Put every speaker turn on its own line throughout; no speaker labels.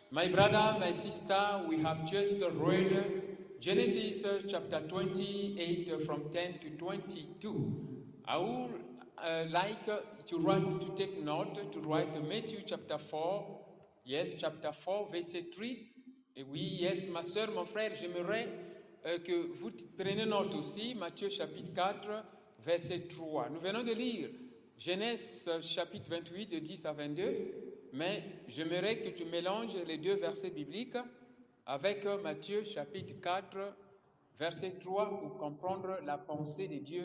My brother, my sister, we have just read Genesis chapter 28 from 10 to 22. I would like to take note, to write Matthew chapter 4, yes, chapter 4, verset 3. Et oui, yes, ma soeur, mon frère, j'aimerais que vous preniez note aussi, Matthieu chapitre 4, verset 3. Nous venons de lire Genèse chapitre 28, de 10 à 22, mais j'aimerais que tu mélanges les deux versets bibliques avec Matthieu chapitre 4, verset 3, pour comprendre la pensée de Dieu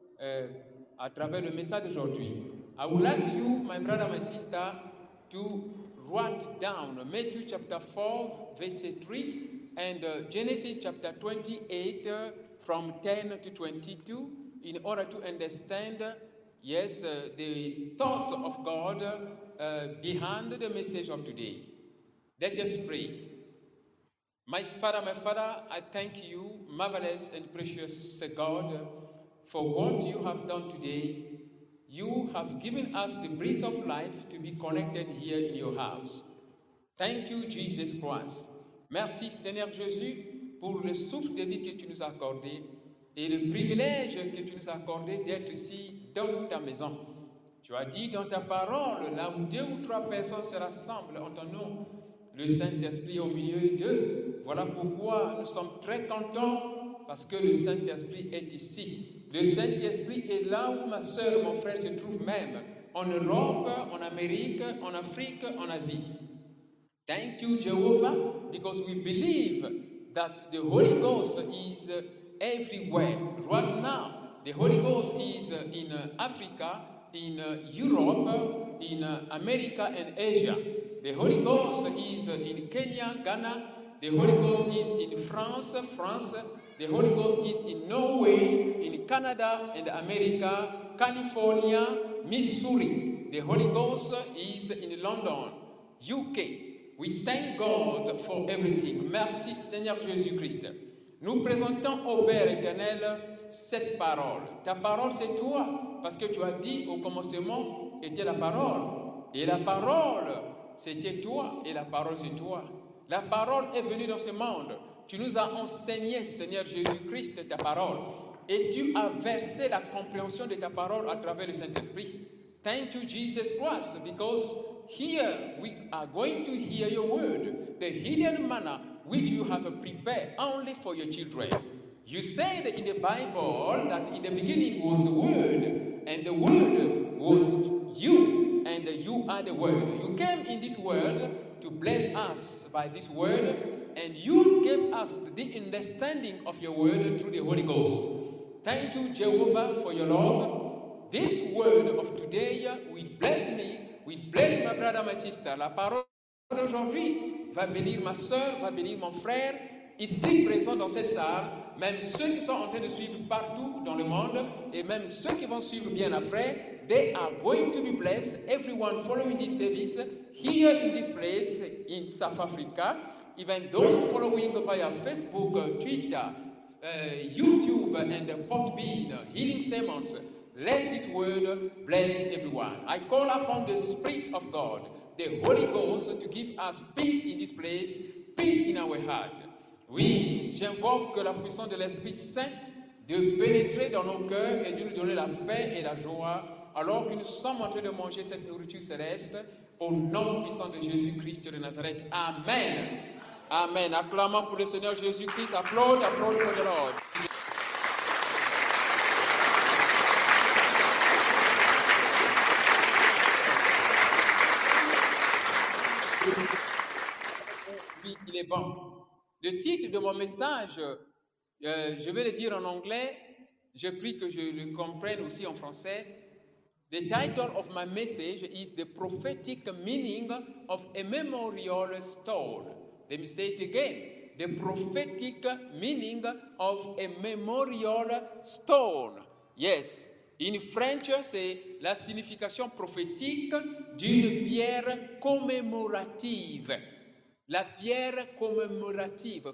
à travers le message d'aujourd'hui. I would like you, my brother, my sister, to write down Matthew chapter 4, verset 3, and Genesis chapter 28, from 10 to 22, in order to understand, yes, the thought of God behind the message of today. Let us pray. My Father, I thank you, marvelous and precious God, for what you have done today. You have given us the breath of life to be connected here in your house. Thank you, Jesus Christ. Merci, Seigneur Jésus, pour le souffle de vie que tu nous as accordé et le privilège que tu nous as accordé d'être ici dans ta maison. Tu as dit dans ta parole, là où 2 ou 3 personnes se rassemblent en ton nom, le Saint-Esprit est au milieu d'eux. Voilà pourquoi nous sommes très contents parce que le Saint-Esprit est ici. Le Saint-Esprit est là où ma soeur, mon frère se trouvent même, en Europe, en Amérique, en Afrique, en Asie. Thank you, Jehovah, because we believe that the Holy Ghost is everywhere. Right now, the Holy Ghost is in Africa, in Europe, in America and Asia. The Holy Ghost is in Kenya, Ghana. The Holy Ghost is in France. The Holy Ghost is in Norway, in Canada and America, California, Missouri. The Holy Ghost is in London, UK. We thank God for everything. Merci Seigneur Jésus-Christ. Nous présentons au Père éternel cette parole. Ta parole c'est toi, parce que tu as dit au commencement était la parole. Et la parole c'était toi, et la parole c'est toi. La parole est venue dans ce monde. Tu nous as enseigné, Seigneur Jésus-Christ, ta parole. Et tu as versé la compréhension de ta parole à travers le Saint-Esprit. Thank you, Jesus Christ, because here we are going to hear your word, the hidden manna which you have prepared only for your children. You said in the Bible that in the beginning was the Word, and the Word was you, and you are the Word. You came in this world to bless us by this word, and you gave us the understanding of your word through the Holy Ghost. Thank you, Jehovah, for your love. This word of today will bless me, will bless my brother, my sister. La parole d'aujourd'hui va bénir ma soeur, va bénir mon frère, ici présent dans cette salle, même ceux qui sont en train de suivre partout dans le monde, et même ceux qui vont suivre bien après, they are going to be blessed. Everyone following this service here in this place in South Africa, even those following via Facebook, Twitter, YouTube, and Podbean, Healing Sermons. Let this word bless everyone. I call upon the Spirit of God, the Holy Ghost, to give us peace in this place, peace in our heart. Oui, j'invoque la puissance de l'Esprit Saint de pénétrer dans nos cœurs et de nous donner la paix et la joie alors que nous sommes en train de manger cette nourriture céleste au nom puissant de Jésus-Christ de Nazareth. Amen. Amen. Acclamons pour le Seigneur Jésus-Christ. Applaudissez pour the Lord. Oui, il est bon. Le titre de mon message, je vais le dire en anglais, je prie que je le comprenne aussi en français. The title of my message is The Prophetic Meaning of a Memorial Stone. Let me say it again. The prophetic meaning of a memorial stone. Yes. In French, c'est la signification prophétique d'une pierre commémorative. La pierre commémorative.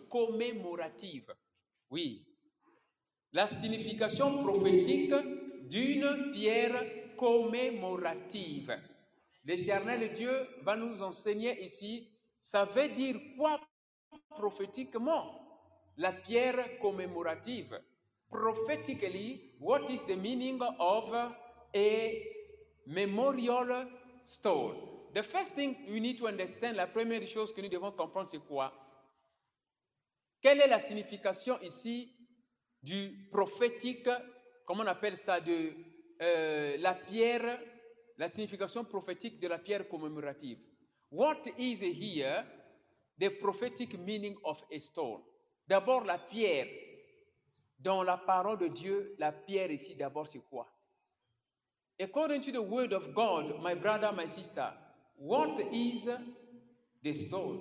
Oui. La signification prophétique d'une pierre commémorative. L'Éternel Dieu va nous enseigner ici Ça veut dire quoi prophétiquement? La pierre commémorative. Prophetically, what is the meaning of a memorial stone? The first thing we need to understand, la première chose que nous devons comprendre, c'est quoi? Quelle est la signification ici du prophétique, comment on appelle ça, de la pierre, la signification prophétique de la pierre commémorative? What is here the prophetic meaning of a stone? D'abord, la pierre. Dans la parole de Dieu, la pierre ici, d'abord, c'est quoi? According to the word of God, my brother, my sister, what is the stone?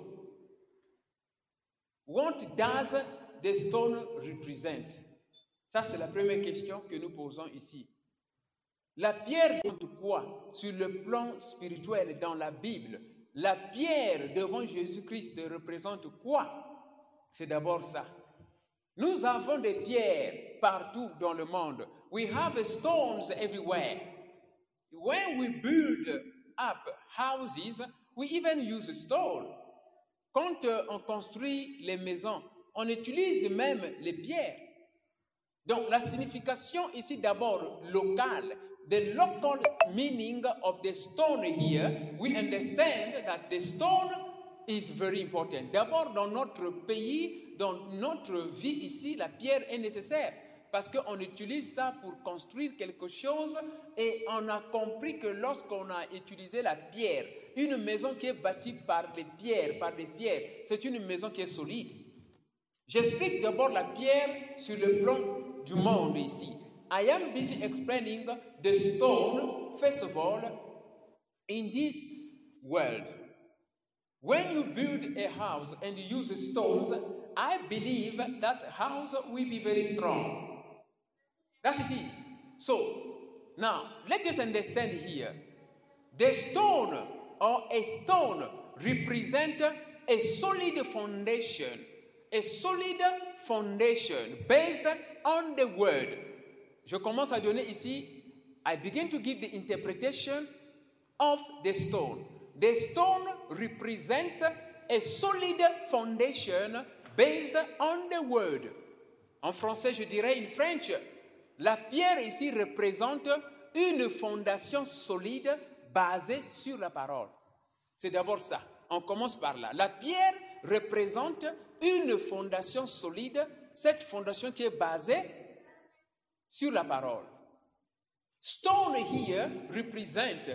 What does the stone represent? Ça, c'est la première question que nous posons ici. La pierre représente quoi sur le plan spirituel dans la Bible? La pierre devant Jésus-Christ représente quoi? C'est d'abord ça. Nous avons des pierres partout dans le monde. We have stones everywhere. When we build up houses, we even use stone. Quand on construit les maisons, on utilise même les pierres. Donc la signification ici d'abord locale. The local meaning of the stone here, we understand that the stone is very important. D'abord, dans notre pays, dans notre vie ici, la pierre est nécessaire parce qu'on utilise ça pour construire quelque chose et on a compris que lorsqu'on a utilisé la pierre, une maison qui est bâtie par des pierres, c'est une maison qui est solide. J'explique d'abord la pierre sur le plan du monde ici. I am busy explaining the stone, first of all, in this world. When you build a house and you use stones, I believe that house will be very strong. That it is. So, now, let us understand here. The stone or a stone represents a solid foundation based on the word. Je commence à donner ici, I begin to give the interpretation of the stone. The stone represents a solid foundation based on the word. En français, je dirais in French, la pierre ici représente une fondation solide basée sur la parole. C'est d'abord ça. On commence par là. La pierre représente une fondation solide, cette fondation qui est basée sur la parole. Stone here represents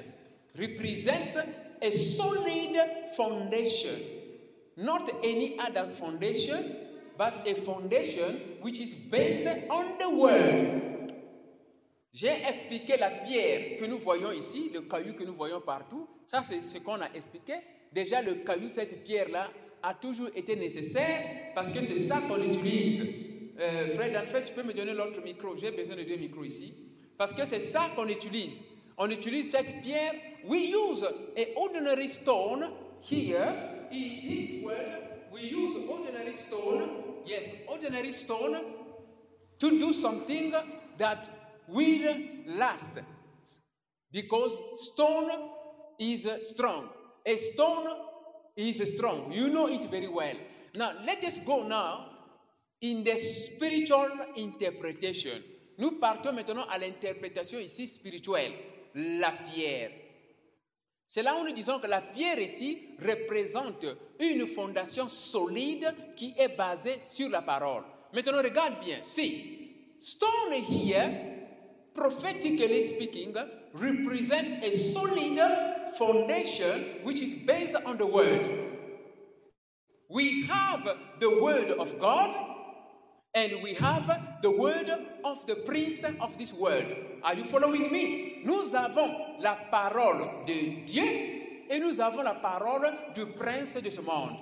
a solid foundation, not any other foundation, but a foundation which is based on the word. J'ai expliqué la pierre que nous voyons ici, le caillou que nous voyons partout. Ça, c'est ce qu'on a expliqué. Déjà, le caillou, cette pierre-là, a toujours été nécessaire parce que c'est ça qu'on utilise. Fred, en fait, tu peux me donner l'autre micro. J'ai besoin de 2 micros ici. Parce que c'est ça qu'on utilise. On utilise cette pierre. We use an ordinary stone here. In this world, we use ordinary stone. Yes, ordinary stone to do something that will last. Because stone is strong. A stone is strong. You know it very well. Now, let us go now in the spiritual interpretation. Nous partons maintenant à l'interprétation ici spirituelle. La pierre. C'est là où nous disons que la pierre ici représente une fondation solide qui est basée sur la parole. Maintenant, regarde bien. See, stone here, prophetically speaking, represent a solid foundation which is based on the word. We have the word of God and we have the word of the prince of this world. Are you following me? Nous avons la parole de Dieu et nous avons la parole du prince de ce monde.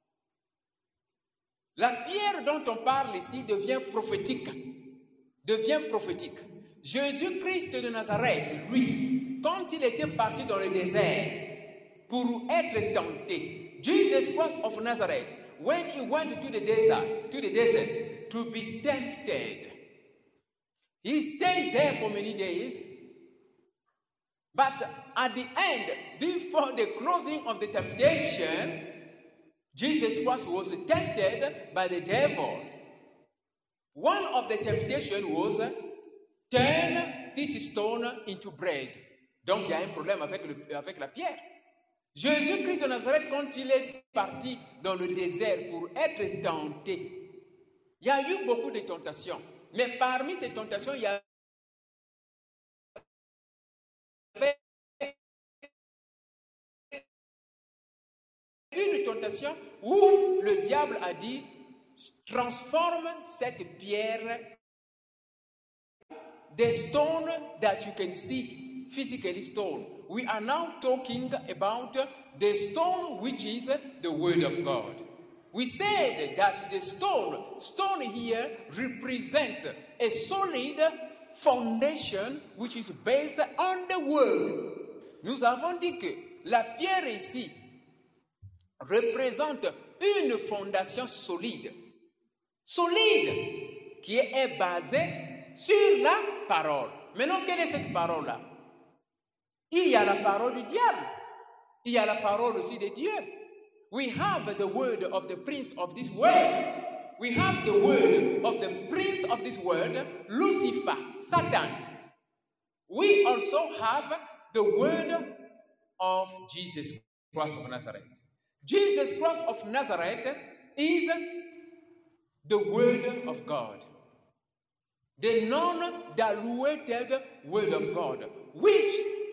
La pierre dont on parle ici devient prophétique. Jésus-Christ de Nazareth, lui, quand il était parti dans le désert pour être tenté, Jesus Christ of Nazareth, when he went to the desert to be tempted, he stayed there for many days, but at the end, before the closing of the temptation, Jesus Christ was tempted by the devil. One of the temptations was turn this stone into bread. Donc il y a un problème avec la pierre. Jésus-Christ de Nazareth, quand il est parti dans le désert pour être tenté, il y a eu beaucoup de tentations. Mais parmi ces tentations, il y avait une tentation où le diable a dit, transforme cette pierre, the stone that you can see, physically stone. We are now talking about the stone which is the Word of God. We said that the stone here represents a solid foundation which is based on the Word. Nous avons dit que la pierre ici représente une fondation solide, qui est basée sur la parole. Maintenant, quelle est cette parole-là? Il y a la parole du diable. Il y a la parole aussi de Dieu. We have the word of the prince of this world. We have the word of the prince of this world, Lucifer, Satan. We also have the word of Jesus Christ of Nazareth. Jesus Christ of Nazareth is the word of God. The non-diluted word of God, which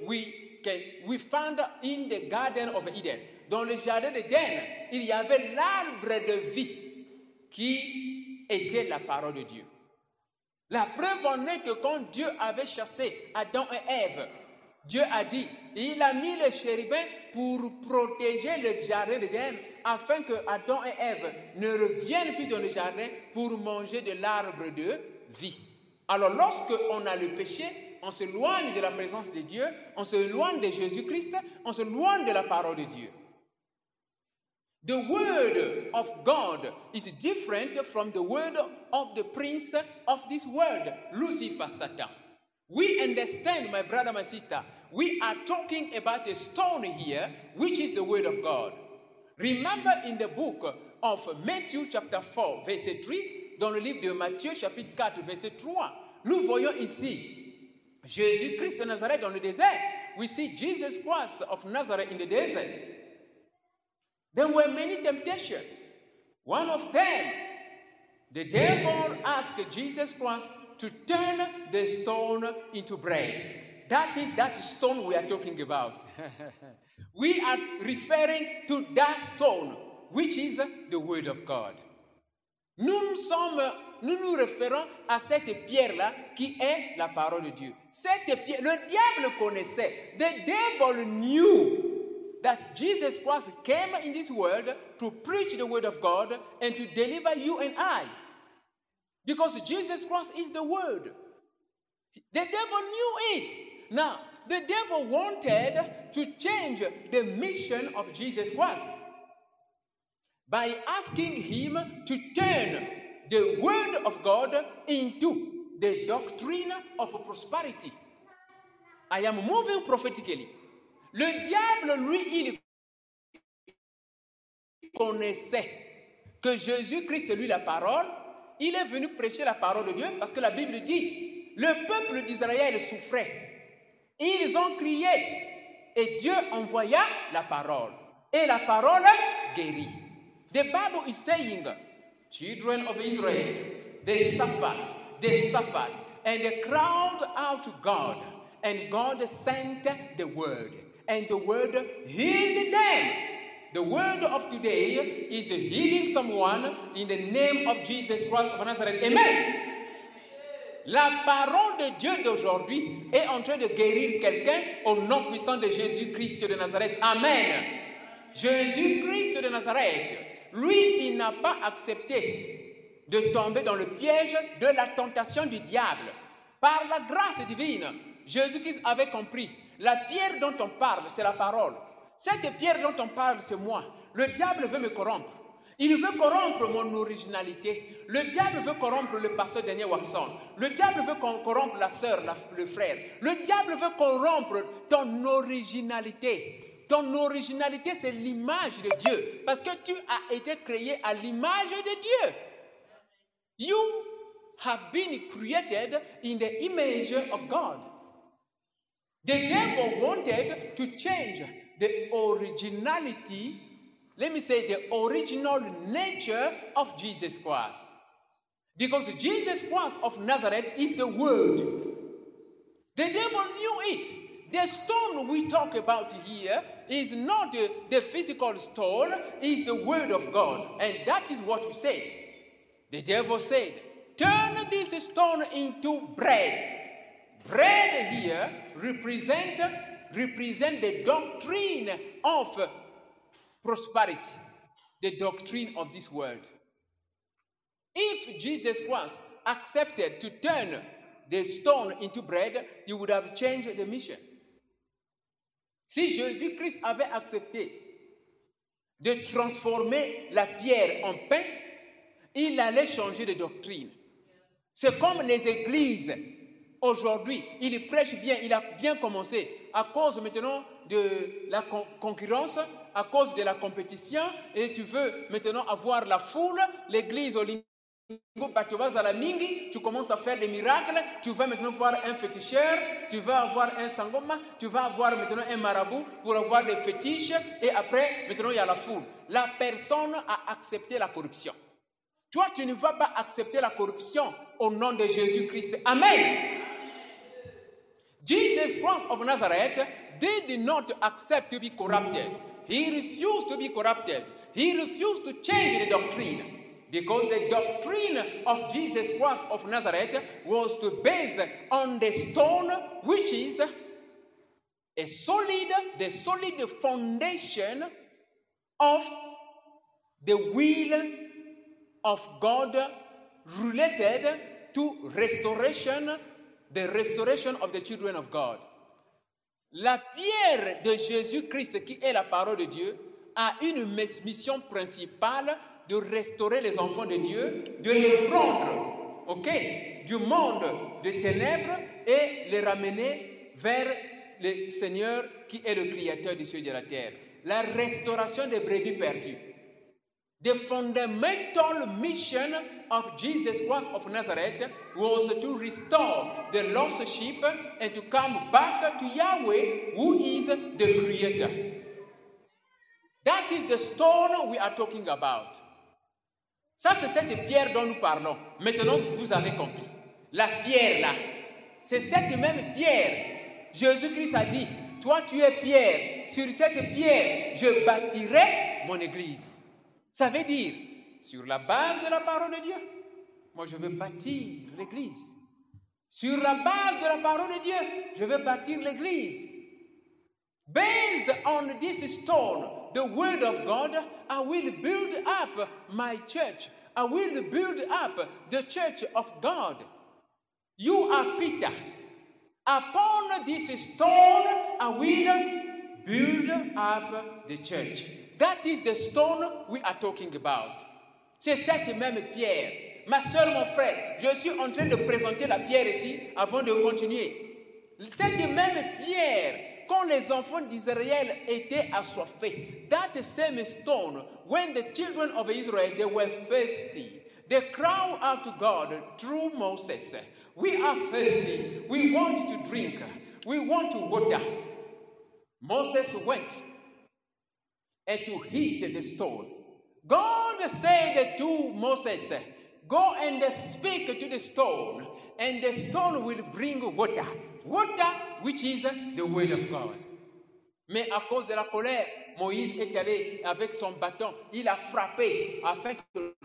we found in the Garden of Eden. Dans le jardin d'Éden, il y avait l'arbre de vie qui était la parole de Dieu. La preuve en est que quand Dieu avait chassé Adam et Ève, Dieu a dit, il a mis les chérubins pour protéger le jardin d'Éden afin que Adam et Ève ne reviennent plus dans le jardin pour manger de l'arbre de vie. Alors lorsqu'on a le péché, on s'éloigne de la présence de Dieu, on s'éloigne de Jésus-Christ, on s'éloigne de la parole de Dieu. The word of God is different from the word of the prince of this world, Lucifer, Satan. We understand, my brother, my sister, we are talking about a stone here, which is the word of God. Remember in the book of Matthew chapter 4, verset 3, dans le livre de Matthieu chapitre 4, verset 3, nous voyons ici Jésus-Christ de Nazareth dans le désert. We see Jesus Christ of Nazareth in the desert. There were many temptations. One of them, the devil asked Jesus Christ to turn the stone into bread. That is that stone we are talking about. We are referring to that stone, which is the Word of God. Nous nous référons à cette pierre-là qui est la parole de Dieu. Cette pierre, le diable connaissait. The devil knew that Jesus Christ came in this world to preach the word of God and to deliver you and I. Because Jesus Christ is the word. The devil knew it. Now, the devil wanted to change the mission of Jesus Christ by asking him to turn the word of God into the doctrine of prosperity. I am moving prophetically. Le diable, lui, il connaissait que Jésus-Christ est lui la parole. Il est venu prêcher la parole de Dieu parce que la Bible dit, le peuple d'Israël souffrait. Ils ont crié et Dieu envoya la parole. Et la parole guérit. The Bible is saying, children of Israel, they suffered, and they cried out to God, and God sent the word. And the word healed them. The word of today is healing someone in the name of Jesus Christ of Nazareth. Amen. La parole de Dieu d'aujourd'hui est en train de guérir quelqu'un au nom puissant de Jésus-Christ de Nazareth. Amen. Jésus-Christ de Nazareth, lui, il n'a pas accepté de tomber dans le piège de la tentation du diable. Par la grâce divine, Jésus-Christ avait compris. La pierre dont on parle, c'est la parole. Cette pierre dont on parle, c'est moi. Le diable veut me corrompre. Il veut corrompre mon originalité. Le diable veut corrompre le pasteur Daniel Watson. Le diable veut corrompre la sœur, le frère. Le diable veut corrompre ton originalité. Ton originalité, c'est l'image de Dieu. Parce que tu as été créé à l'image de Dieu. You have been created in the image of God. The devil wanted to change the originality, let me say the original nature of Jesus Christ. Because Jesus Christ of Nazareth is the Word. The devil knew it. The stone we talk about here is not the physical stone, it's the Word of God. And that is what we say. The devil said, turn this stone into bread. Bread here represent the doctrine of prosperity, the doctrine of this world. If Jesus Christ accepted to turn the stone into bread, he would have changed the mission. Si Jésus-Christ avait accepté de transformer la pierre en pain, il allait changer de doctrine. C'est comme les églises. Aujourd'hui, il prêche bien, il a bien commencé. À cause maintenant de la concurrence, à cause de la compétition, et tu veux maintenant avoir la foule, l'église au tu commences à faire des miracles, tu vas maintenant voir un féticheur, tu vas avoir un sangoma, tu vas avoir maintenant un marabout pour avoir des fétiches, et après, maintenant il y a la foule. La personne a accepté la corruption. Toi, tu ne vas pas accepter la corruption au nom de Jésus-Christ. Amen. Jesus Christ of Nazareth did not accept to be corrupted. He refused to be corrupted. He refused to change the doctrine. Because the doctrine of Jesus Christ of Nazareth was based on the stone, which is the solid foundation of the will of God related to the restoration of the children of God. La pierre de Jésus-Christ, qui est la parole de Dieu, a une mission principale de restaurer les enfants de Dieu, de les prendre, du monde des ténèbres et les ramener vers le Seigneur qui est le Créateur du ciel et de la terre. La restauration des brebis perdues. The fundamental mission of Jesus Christ of Nazareth was to restore the lost sheep and to come back to Yahweh, who is the Creator. That is the stone we are talking about. Ça, c'est cette pierre dont nous parlons. Maintenant, vous avez compris. La pierre là, c'est cette même pierre. Jésus-Christ a dit, toi tu es pierre, sur cette pierre, je bâtirai mon église. Ça veut dire, sur la base de la parole de Dieu, moi je vais bâtir l'église. Sur la base de la parole de Dieu, je vais bâtir l'église. Based on this stone, the word of God, I will build up my church. I will build up the church of God. You are Peter. Upon this stone, I will build up the church. That is the stone we are talking about. C'est cette même pierre. Ma soeur, mon frère, je suis en train de présenter la pierre ici avant de continuer. Cette même pierre, quand les enfants d'Israël étaient assoiffés, that same stone, when the children of Israel, they were thirsty, they cried out to God through Moses. We are thirsty. We want to drink. We want water. Moses went and to hit the stone. God said to Moses, go and speak to the stone, and the stone will bring water. Water, which is the word of God. Mais à cause de la colère, Moïse est allé avec son bâton. Il a frappé afin que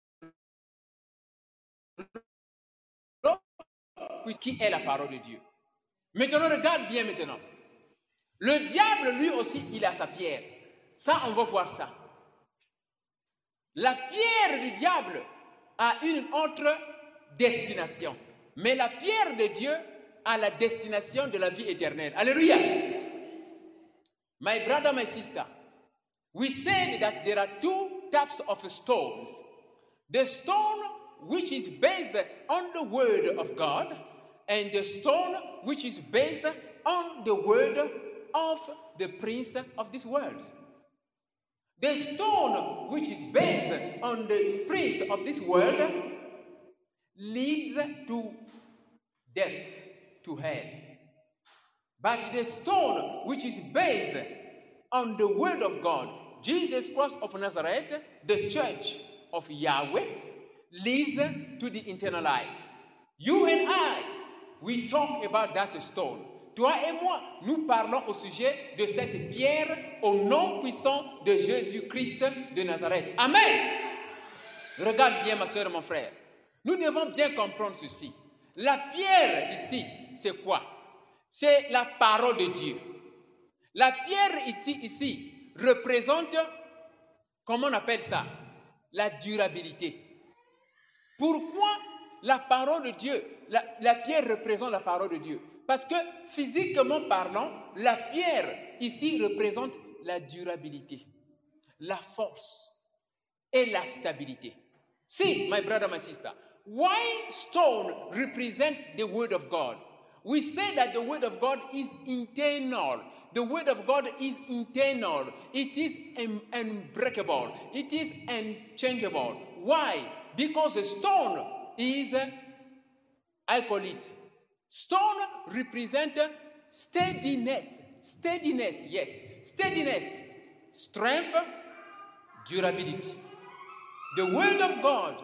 puisqu'il est la parole de Dieu. Maintenant, regarde bien maintenant. Le diable, lui aussi, il a sa pierre. Ça, on va voir ça. La pierre du diable a une autre destination. Mais la pierre de Dieu a la destination de la vie éternelle. Alléluia. My brother, my sister, we said that there are two types of stones. The stone which is based on the word of God, and the stone which is based on the word of the prince of this world. The stone which is based on the prince of this world leads to death, to hell. But the stone which is based on the word of God, Jesus Christ of Nazareth, the church of Yahweh, leads to the eternal life. You and I, we talk about that stone. Toi et moi, nous parlons au sujet de cette pierre au nom puissant de Jésus-Christ de Nazareth. Amen. Regarde bien ma soeur et mon frère. Nous devons bien comprendre ceci. La pierre ici, c'est quoi? C'est la parole de Dieu. La pierre ici représente, comment on appelle ça? La durabilité. Pourquoi la parole de Dieu, la pierre représente la parole de Dieu? Parce que physiquement parlant, la pierre ici représente la durabilité, la force et la stabilité. See, my brother, my sister, why stone represent the word of God? We say that the word of God is eternal. The word of God is eternal. It is unbreakable. It is unchangeable. Why? Because a stone is, I call it, stone represents steadiness. Steadiness, yes. Steadiness, strength, durability. The word of God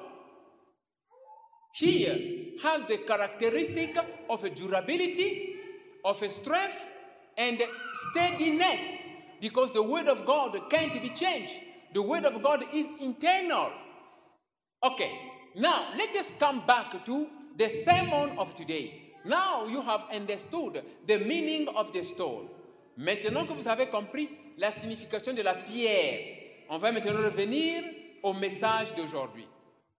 here has the characteristic of a durability, of a strength, and steadiness, because the word of God can't be changed. The word of God is eternal. Okay, now let us come back to the sermon of today. Now you have understood the meaning of the stone. Maintenant que vous avez compris la signification de la pierre, on va maintenant revenir au message d'aujourd'hui.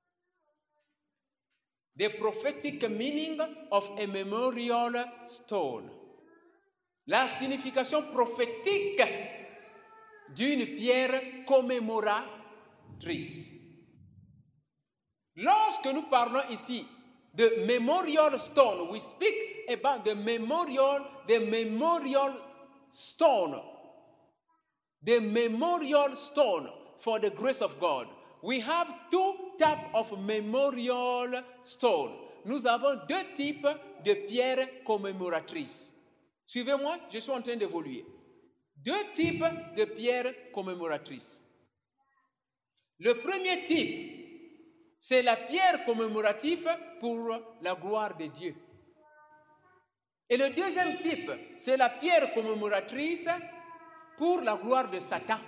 The prophetic meaning of a memorial stone. La signification prophétique d'une pierre commémoratrice. Lorsque nous parlons ici de memorial stone, we speak about the memorial stone. The memorial stone for the grace of God. We have two types of memorial stone. Nous avons deux types de pierres commémoratrices. Suivez-moi, je suis en train d'évoluer. Deux types de pierres commémoratrices. Le premier type, c'est la pierre commémorative pour la gloire de Dieu. Et le deuxième type, c'est la pierre commémoratrice pour la gloire de Satan.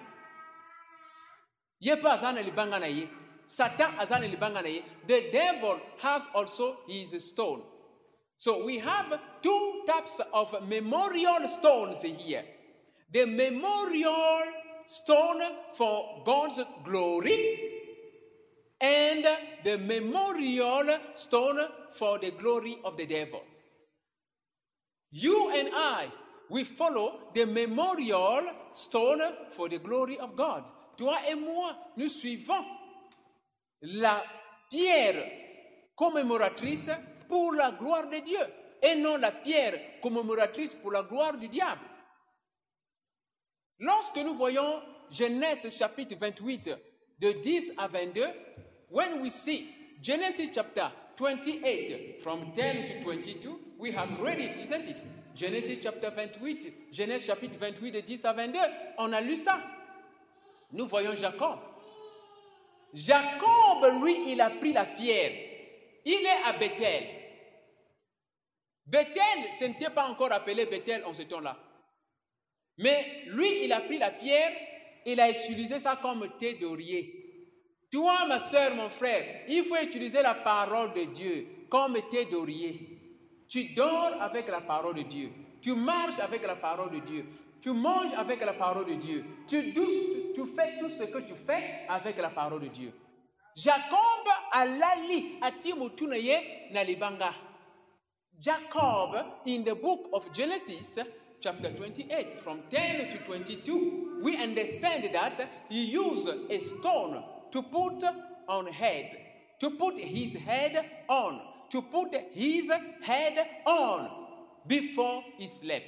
Satan azana libanganaye. The devil has also his stone. So we have two types of memorial stones here. The memorial stone for God's glory and the memorial stone for the glory of the devil. You and I, we follow the memorial stone for the glory of God. Toi et moi, nous suivons la pierre commémoratrice pour la gloire de Dieu et non la pierre commémoratrice pour la gloire du diable. Lorsque nous voyons Genèse chapitre 28 de 10 à 22, when we see Genesis chapter 28 from 10 to 22, we have read it, isn't it? Genesis chapter 28, Genèse chapitre 28 de 10 à 22, on a lu ça. Nous voyons Jacob. Jacob, lui, il a pris la pierre. Il est à Bethel. Bethel, ce n'était pas encore appelé Bethel en ce temps-là. Mais lui, il a pris la pierre, il a utilisé ça comme thé d'oreiller. Toi, ma soeur, mon frère, il faut utiliser la parole de Dieu comme thé d'oreiller. Tu dors avec la parole de Dieu. Tu marches avec la parole de Dieu. Tu manges avec la parole de Dieu. Tu fais tout ce que tu fais avec la parole de Dieu. Jacob alali atimutunaye nalibanga. Jacob, in the book of Genesis, chapter 28, from 10 to 22, we understand that he used a stone to put on head, to put his head on, to put his head on before he slept.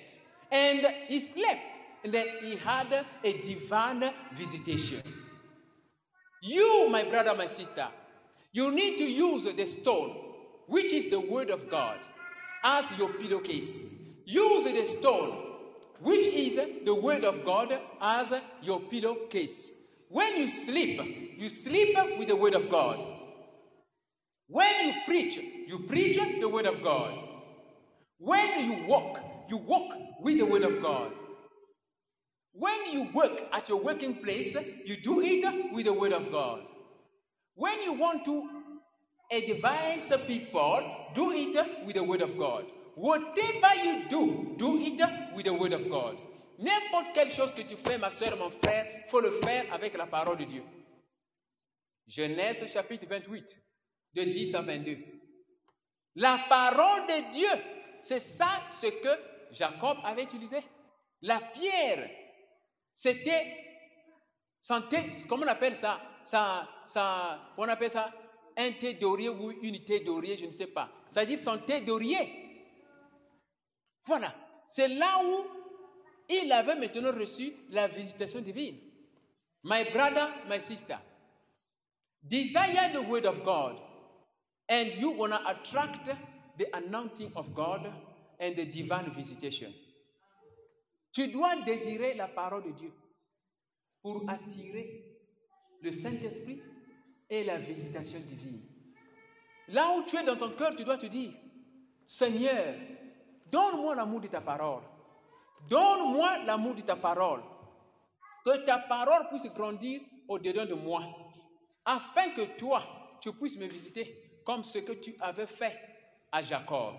and he slept. And then he had a divine visitation. You, my brother, my sister, you need to use the stone, which is the word of God, as your pillowcase. Use the stone, which is the word of God, as your pillowcase. When you sleep with the word of God. When you preach the word of God. When you walk with the word of God. When you work at your working place, you do it with the word of God. When you want to advise people, do it with the word of God. Whatever you do it with the word of God. N'importe quelle chose que tu fais, ma soeur, mon frère, il faut le faire avec la parole de Dieu. Genèse chapitre 28, de 10 à 22. La parole de Dieu, c'est ça ce que Jacob avait utilisé. La pierre, c'était, comment on appelle ça? On appelle ça un thé d'oreiller ou une thé d'oreiller, je ne sais pas. Ça veut dire son thé d'oreiller. Voilà, c'est là où il avait maintenant reçu la visitation divine. My brother, my sister, desire the word of God, and you want to attract the anointing of God and the divine visitation. Tu dois désirer la parole de Dieu pour attirer le Saint-Esprit et la visitation divine. Là où tu es dans ton cœur, tu dois te dire, Seigneur, donne-moi l'amour de ta parole. Donne-moi l'amour de ta parole. Que ta parole puisse grandir au-dedans de moi. Afin que toi, tu puisses me visiter comme ce que tu avais fait à Jacob.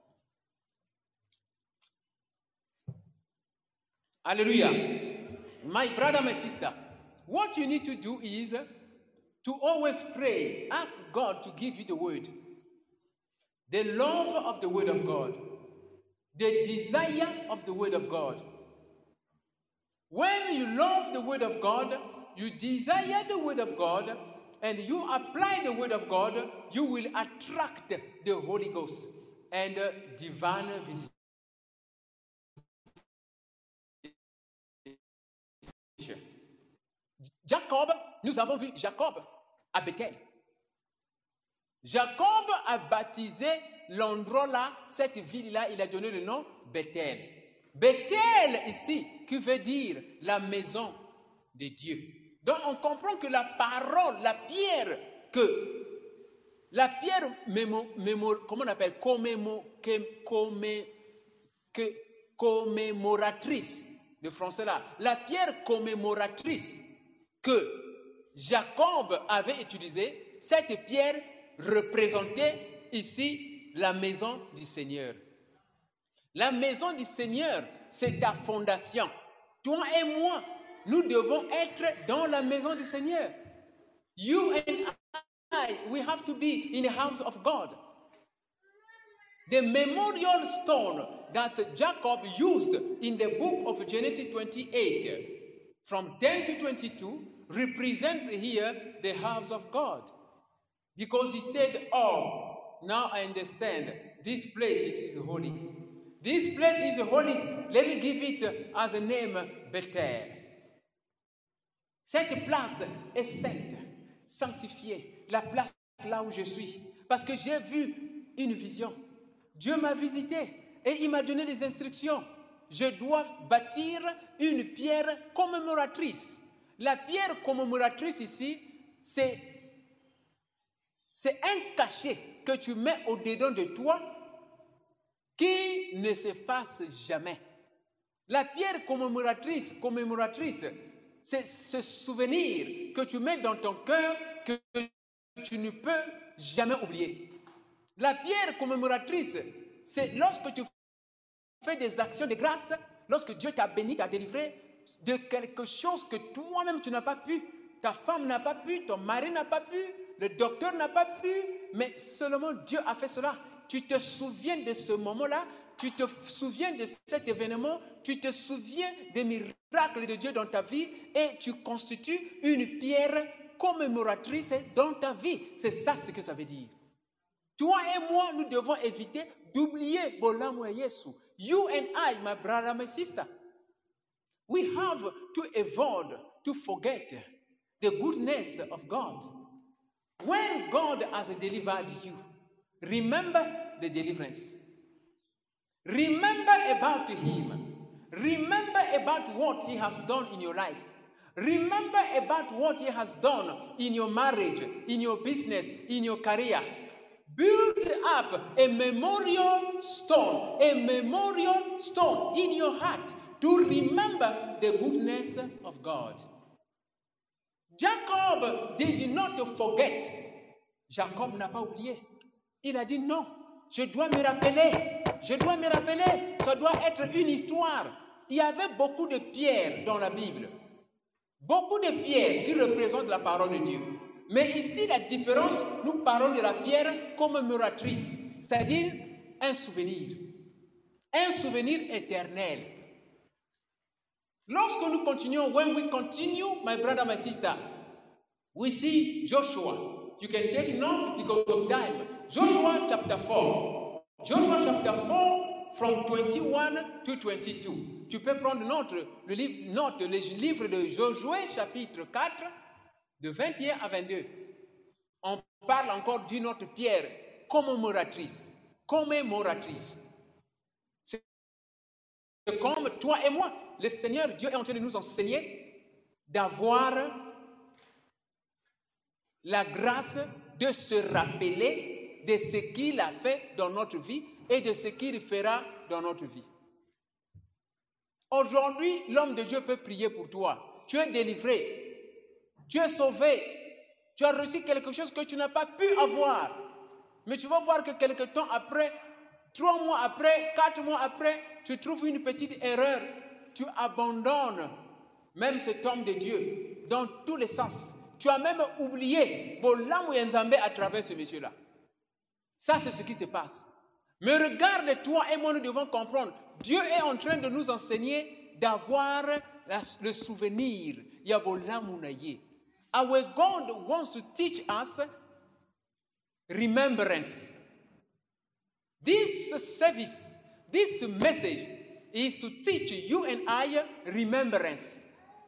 Hallelujah. My brother, my sister, what you need to do is to always pray. Ask God to give you the word. The love of the word of God. The desire of the word of God. When you love the word of God, you desire the word of God, and you apply the word of God, you will attract the Holy Ghost and divine visitation. Jacob, nous avons vu Jacob à Bethel. Jacob a baptisé l'endroit là, cette ville-là, il a donné le nom Bethel. Bethel ici, qui veut dire la maison de Dieu. Donc on comprend que la parole, la pierre comment on appelle, commémoratrice, le français là, la pierre commémoratrice que Jacob avait utilisée, cette pierre représentait ici la maison du Seigneur. La maison du Seigneur, c'est ta fondation. Toi et moi, nous devons être dans la maison du Seigneur. You and I, we have to be in the house of God. The memorial stone that Jacob used in the book of Genesis 28, from 10 to 22, represents here the house of God. Because he said, oh, now I understand, this place is holy. This place is holy. Let me give it as a name, Bethel. Cette place est sainte, sanctifiée, la place là où je suis. Parce que j'ai vu une vision. Dieu m'a visité et il m'a donné des instructions. Je dois bâtir une pierre commémoratrice. La pierre commémoratrice ici, c'est un cachet que tu mets au-dedans de toi qui ne s'efface jamais. La pierre commémoratrice, c'est ce souvenir que tu mets dans ton cœur que tu ne peux jamais oublier. La pierre commémoratrice, c'est lorsque tu fais des actions de grâce, lorsque Dieu t'a béni, t'a délivré de quelque chose que toi-même tu n'as pas pu, ta femme n'a pas pu, ton mari n'a pas pu, le docteur n'a pas pu, mais seulement Dieu a fait cela. Tu te souviens de ce moment-là, tu te souviens de cet événement, tu te souviens des miracles de Dieu dans ta vie et tu constitues une pierre commémoratrice dans ta vie. C'est ça ce que ça veut dire. Toi et moi, nous devons éviter d'oublier Bolamu et Yesu. You and I, my brother, my sister, we have to avoid, to forget the goodness of God. When God has delivered you, remember the deliverance. Remember about Him. Remember about what He has done in your life. Remember about what He has done in your marriage, in your business, in your career. Build up a memorial stone in your heart to remember the goodness of God. Jacob did not forget. Jacob n'a pas oublié. Il a dit non, je dois me rappeler, ça doit être une histoire. Il y avait beaucoup de pierres dans la Bible. Beaucoup de pierres qui représentent la parole de Dieu. Mais ici, la différence, nous parlons de la pierre commémoratrice, c'est-à-dire un souvenir éternel. Lorsque nous continuons, when we continue, my brother, my sister, we see Joshua. You can take note because of time. Joshua chapter 4. Joshua chapter 4 from 21 to 22. Tu peux prendre le livre de Josué chapitre 4 de 21 à 22. On parle encore d'une autre pierre commémoratrice. C'est comme toi et moi. Le Seigneur Dieu est en train de nous enseigner d'avoir la grâce de se rappeler de ce qu'il a fait dans notre vie et de ce qu'il fera dans notre vie. Aujourd'hui, l'homme de Dieu peut prier pour toi. Tu es délivré, tu es sauvé, tu as reçu quelque chose que tu n'as pas pu avoir. Mais tu vas voir que quelque temps après, 3 mois après, 4 mois après, tu trouves une petite erreur. Tu abandonnes même cet homme de Dieu dans tous les sens. Tu as même oublié Bolamu Nzambe à travers ce monsieur-là. Ça, c'est ce qui se passe. Mais regarde, toi et moi, nous devons comprendre. Dieu est en train de nous enseigner d'avoir le souvenir. Yabolamu Naye. Our God wants to teach us remembrance. This service, this message is to teach you and I remembrance.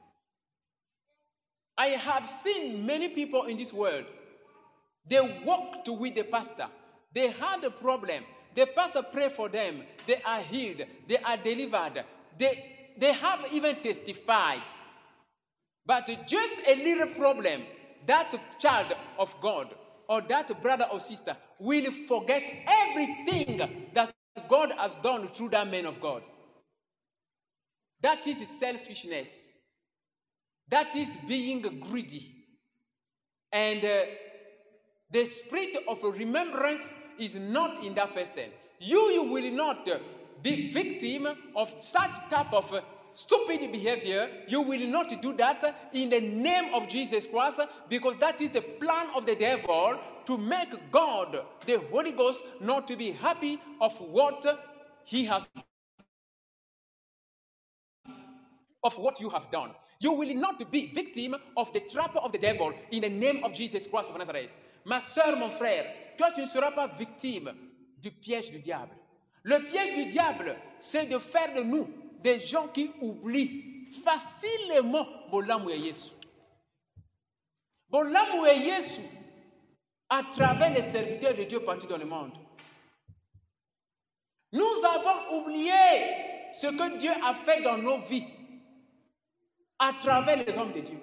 I have seen many people in this world. They walked with the pastor. They had a problem. The pastor prayed for them. They are healed. They are delivered. They have even testified. But just a little problem, that child of God or that brother or sister will forget everything that God has done through that man of God. That is selfishness. That is being greedy. And the spirit of remembrance is not in that person. You will not be victim of such type of stupid behavior. You will not do that in the name of Jesus Christ, because that is the plan of the devil to make God, the Holy Ghost, not to be happy of what he has, of what you have done. You will not be victim of the trap of the devil in the name of Jesus Christ of Nazareth. Ma soeur, mon frère, toi, tu ne seras pas victime du piège du diable. Le piège du diable, c'est de faire de nous des gens qui oublient facilement Bolamu et Yesu. Bolamu et Yesu à travers les serviteurs de Dieu partout dans le monde. Nous avons oublié ce que Dieu a fait dans nos vies à travers les hommes de Dieu.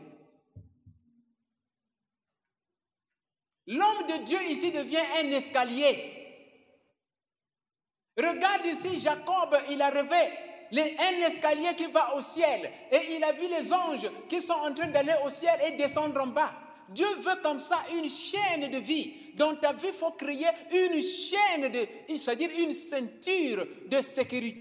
L'homme de Dieu ici devient un escalier. Regarde ici, Jacob, il a rêvé un escalier qui va au ciel. Et il a vu les anges qui sont en train d'aller au ciel et descendre en bas. Dieu veut comme ça une chaîne de vie. Dans ta vie, il faut créer une chaîne, c'est-à-dire une ceinture de sécurité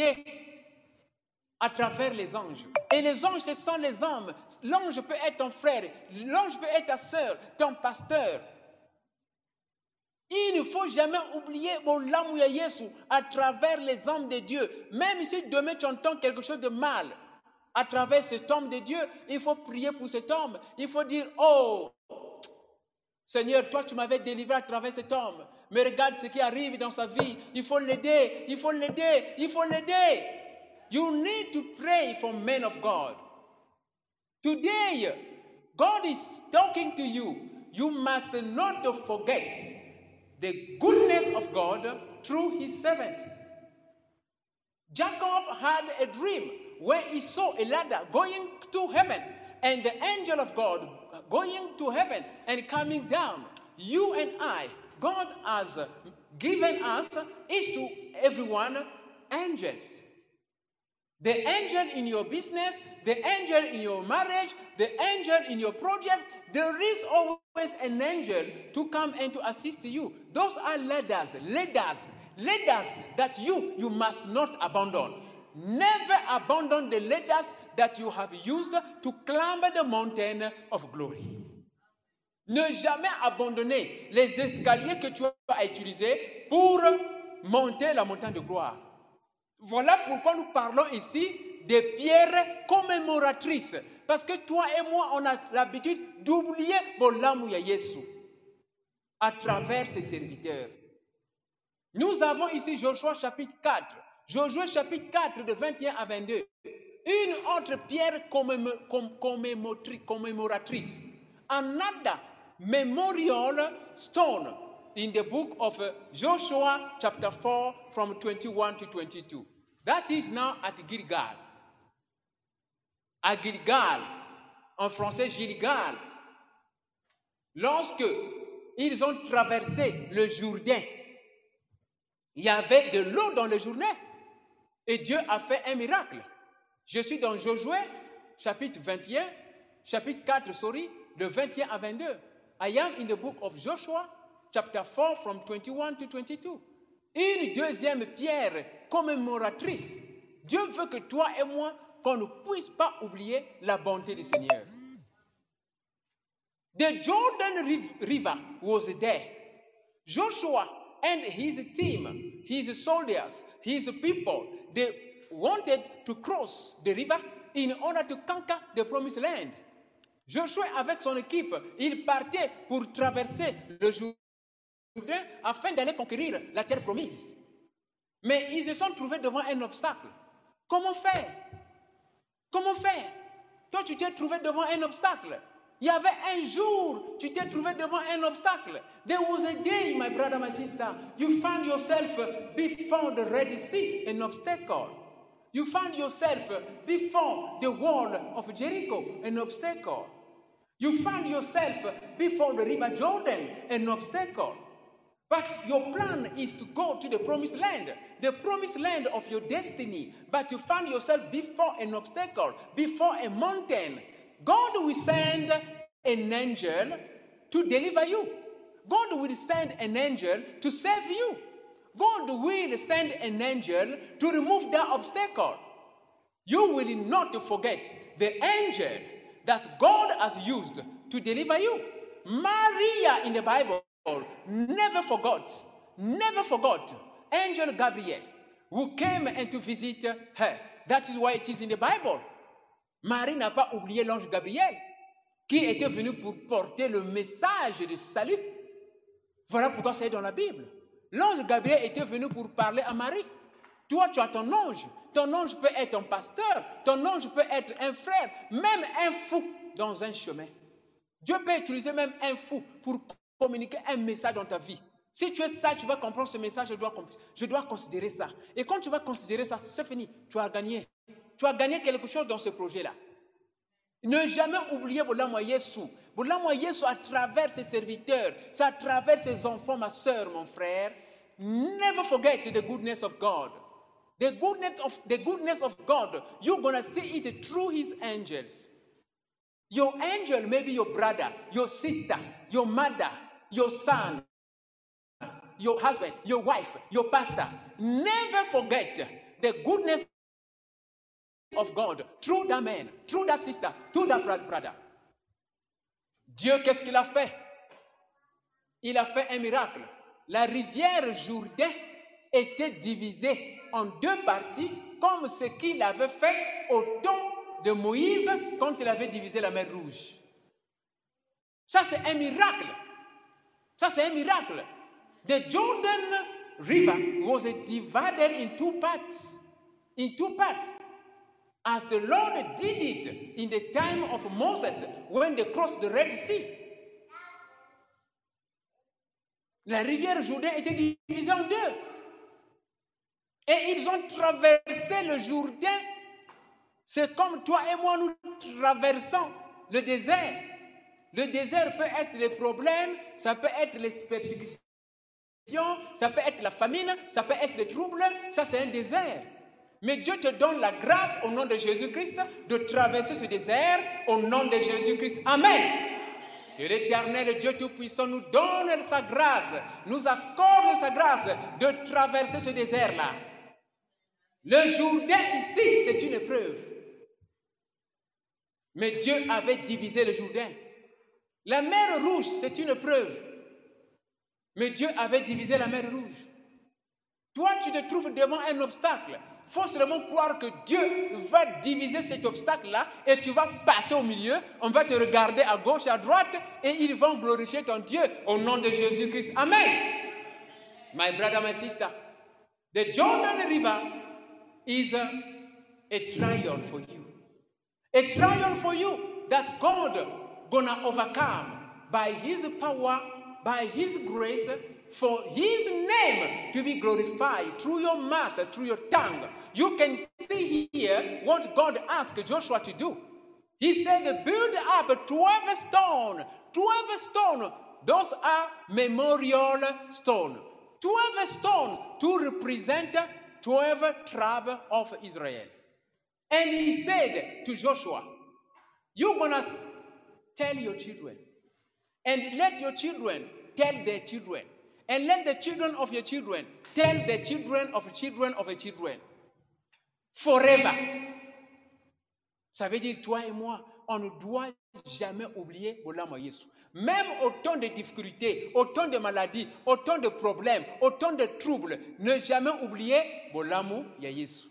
à travers les anges. Et les anges, ce sont les hommes. L'ange peut être ton frère, l'ange peut être ta sœur, ton pasteur. Il ne faut jamais oublier Bolamu et Yesu à travers les hommes de Dieu. Même si demain tu entends quelque chose de mal à travers cet homme de Dieu, il faut prier pour cet homme. Il faut dire, oh, Seigneur, toi, tu m'avais délivré à travers cet homme. Mais regarde ce qui arrive dans sa vie. Il faut l'aider, il faut l'aider, il faut l'aider. You need to pray for men of God. Today, God is talking to you. You must not forget the goodness of God through his servant. Jacob had a dream where he saw a ladder going to heaven and the angel of God going to heaven and coming down. You and I, God has given us, each to everyone, angels. The angel in your business, the angel in your marriage, the angel in your project, there is always an angel to come and to assist you. Those are ladders that you must not abandon. Never abandon the ladders that you have used to climb the mountain of glory. Ne jamais abandonner les escaliers que tu as utilisés pour monter la montagne de gloire. Voilà pourquoi nous parlons ici des pierres commémoratrices. Parce que toi et moi, on a l'habitude d'oublier Bolamu ya Yesu à travers ses serviteurs. Nous avons ici Josué chapitre 4. Josué chapitre 4 de 21 à 22. Une autre pierre commémoratrice. Another memorial stone in the book of Joshua chapter 4 from 21 to 22. That is now at Gilgal. À Gilgal, en français Gilgal, lorsque ils ont traversé le Jourdain, il y avait de l'eau dans le Jourdain et Dieu a fait un miracle. Je suis dans Josué chapitre 21, chapitre 4, de 21 à 22. I am in the book of Joshua chapter 4 from 21 to 22. Une deuxième pierre commémoratrice. Dieu veut que toi et moi, qu'on ne puisse pas oublier la bonté du Seigneur. The Jordan River was there. Joshua and his team, his soldiers, his people, they wanted to cross the river in order to conquer the promised land. Joshua avec son équipe, il partait pour traverser le Jourdain afin d'aller conquérir la terre promise. Mais ils se sont trouvés devant un obstacle. Comment faire? Comment faire? Toi, tu t'es trouvé devant un obstacle. Il y avait un jour, tu t'es trouvé devant un obstacle. There was a day, my brother, my sister, you found yourself before the Red Sea, an obstacle. You found yourself before the wall of Jericho, an obstacle. You found yourself before the river Jordan, an obstacle. But your plan is to go to the promised land of your destiny. But you found yourself before an obstacle, before a mountain. God will send an angel to deliver you. God will send an angel to save you. God will send an angel to remove that obstacle. You will not forget the angel that God has used to deliver you. Maria in the Bible never forgot Angel Gabriel who came and to visit her. That is why it is in the Bible. Marie n'a pas oublié l'ange Gabriel qui était venu pour porter le message de salut. Voilà pourquoi c'est dans la Bible. L'ange Gabriel était venu pour parler à Marie. Toi, tu as ton ange. Ton ange peut être un pasteur. Ton ange peut être un frère. Même un fou dans un chemin. Dieu peut utiliser même un fou pour communiquer un message dans ta vie. Si tu es ça, tu vas comprendre ce message, je dois considérer ça. Et quand tu vas considérer ça, c'est fini. Tu as gagné. Tu as gagné quelque chose dans ce projet-là. Ne jamais oublier Bolamu Yesu. Bolamu Yesu à travers ses serviteurs, c'est à travers ses enfants, ma soeur, mon frère. Never forget the goodness of God. The goodness of God, you're going to see it through his angels. Your angel may be your brother, your sister, your mother, your son, your husband, your wife, your pastor. Never forget the goodness of God through that man, through that sister, through that brother. Dieu, qu'est-ce qu'il a fait? Il a fait un miracle. La rivière Jourdain était divisée en deux parties, comme ce qu'il avait fait au temps de Moïse quand il avait divisé la mer Rouge. Ça, c'est un miracle. Ça, c'est un miracle. The Jordan River was divided in two parts. In two parts. As the Lord did it in the time of Moses when they crossed the Red Sea. La rivière Jourdain était divisée en deux. Et ils ont traversé le Jourdain. C'est comme toi et moi, nous traversons le désert. Le désert peut être les problèmes, ça peut être les persécutions, ça peut être la famine, ça peut être les troubles. Ça, c'est un désert. Mais Dieu te donne la grâce au nom de Jésus-Christ de traverser ce désert au nom de Jésus-Christ. Amen. Que l'Éternel Dieu Tout-Puissant nous donne sa grâce, nous accorde sa grâce de traverser ce désert-là. Le Jourdain ici, c'est une épreuve. Mais Dieu avait divisé le Jourdain. La mer Rouge, c'est une épreuve. Mais Dieu avait divisé la mer Rouge. Toi, tu te trouves devant un obstacle. Il faut seulement croire que Dieu va diviser cet obstacle-là et tu vas passer au milieu. On va te regarder à gauche et à droite et ils vont glorifier ton Dieu au nom de Jésus-Christ. Amen. My brother, my sister, the Jordan River is a trial for you. A trial for you that God gonna overcome by His power, by His grace, for His name to be glorified through your mouth, through your tongue. You can see here what God asked Joshua to do. He said, build up 12 stones. 12 stones, those are memorial stones. 12 stones to represent 12 tribes of Israel. And he said to Joshua, you're going to tell your children, and let your children tell their children, and let the children of your children tell the children of children of your children. Forever. Ça veut dire, toi et moi, on ne doit jamais oublier Bolama Yesu. Même au temps de difficultés, au temps de maladies, au temps de problèmes, au temps de troubles, ne jamais oublier Bolamu Yesu.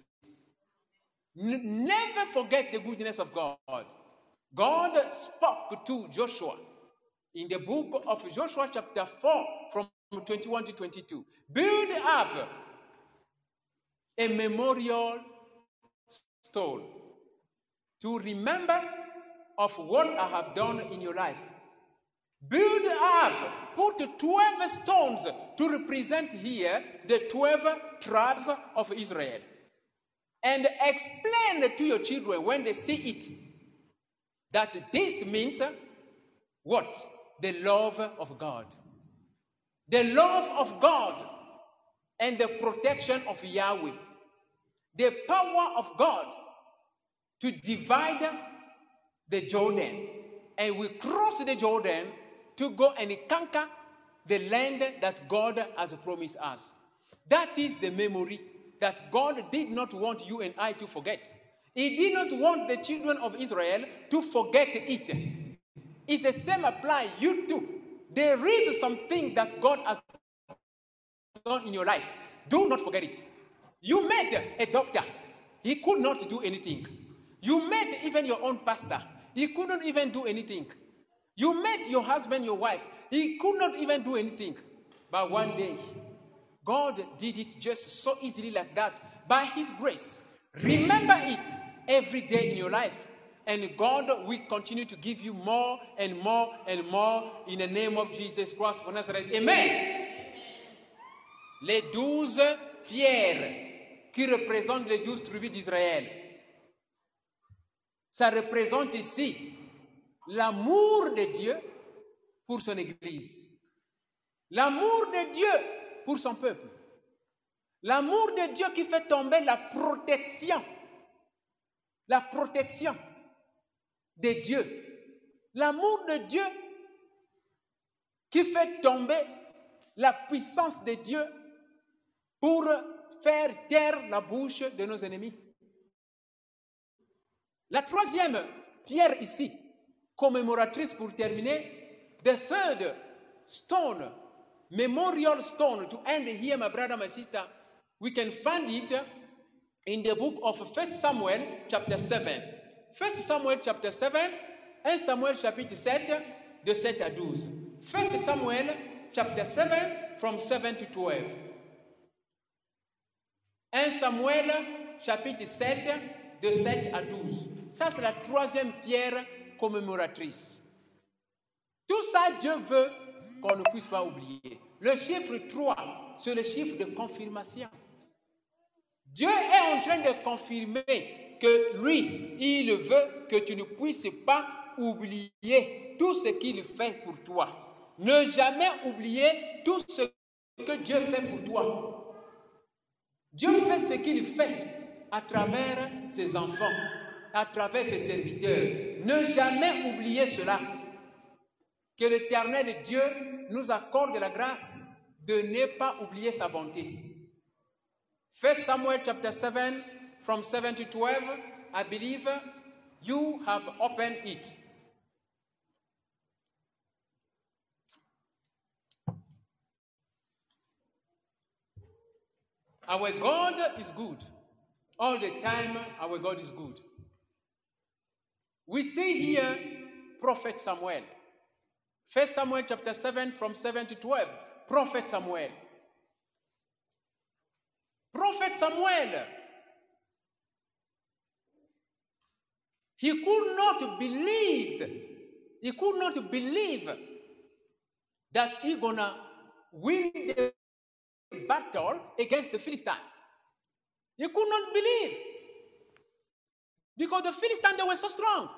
Never forget the goodness of God. God spoke to Joshua in the book of Joshua chapter 4 from 21 to 22. Build up a memorial stone to remember of what I have done in your life. Build up, put 12 stones to represent here the 12 tribes of Israel. And explain to your children when they see it that this means what? The love of God. The love of God and the protection of Yahweh. The power of God to divide the Jordan. And we cross the Jordan to go and conquer the land that God has promised us. That is the memory that God did not want you and I to forget. He did not want the children of Israel to forget it. It's the same apply you too. There is something that God has done in your life. Do not forget it. You met a doctor. He could not do anything. You met even your own pastor. He couldn't even do anything. You met your husband, your wife. He could not even do anything. But one day, God did it just so easily like that by His grace. Remember it every day in your life. And God will continue to give you more and more and more in the name of Jesus Christ of Nazareth. Amen. Les 12 pierres qui représentent les 12 tribus d'Israël. Ça représente ici l'amour de Dieu pour son Église. L'amour de Dieu pour son peuple. L'amour de Dieu qui fait tomber la protection. La protection de Dieu. L'amour de Dieu qui fait tomber la puissance de Dieu pour faire taire la bouche de nos ennemis. La troisième pierre ici, commémoratrice pour terminer, the third stone, memorial stone, to end here, my brother, my sister, we can find it in the book of 1 Samuel chapter 7. 1 Samuel chapter 7, 1 Samuel chapitre 7, de 7 à 12. 1 Samuel chapter 7, from 7 to 12. 1 Samuel, chapitre 7, de 7 à 12. Ça, c'est la troisième pierre commémoratrice. Tout ça, Dieu veut qu'on ne puisse pas oublier. Le chiffre 3, c'est le chiffre de confirmation. Dieu est en train de confirmer que lui, il veut que tu ne puisses pas oublier tout ce qu'il fait pour toi. Ne jamais oublier tout ce que Dieu fait pour toi. Dieu fait ce qu'il fait à travers ses enfants, à travers ses serviteurs. Ne jamais oublier cela. Que l'Éternel Dieu nous accorde la grâce de ne pas oublier sa bonté. 1 Samuel chapter 7, from 7 to 12, I believe you have opened it. Our God is good. All the time, our God is good. We see here Prophet Samuel. 1 Samuel chapter 7, from 7 to 12. Prophet Samuel. Prophet Samuel. He could not believe that he's gonna win the battle against the Philistines. He could not believe because the Philistines, they were so strong.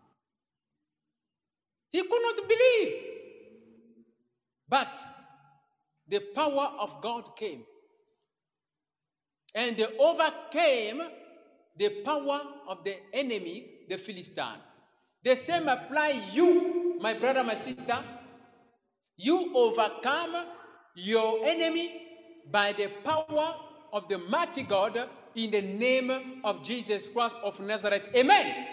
He could not believe. But the power of God came and they overcame the power of the enemy, the Philistine. The same apply you, my brother, my sister. You overcome your enemy by the power of the mighty God in the name of Jesus Christ of Nazareth. Amen.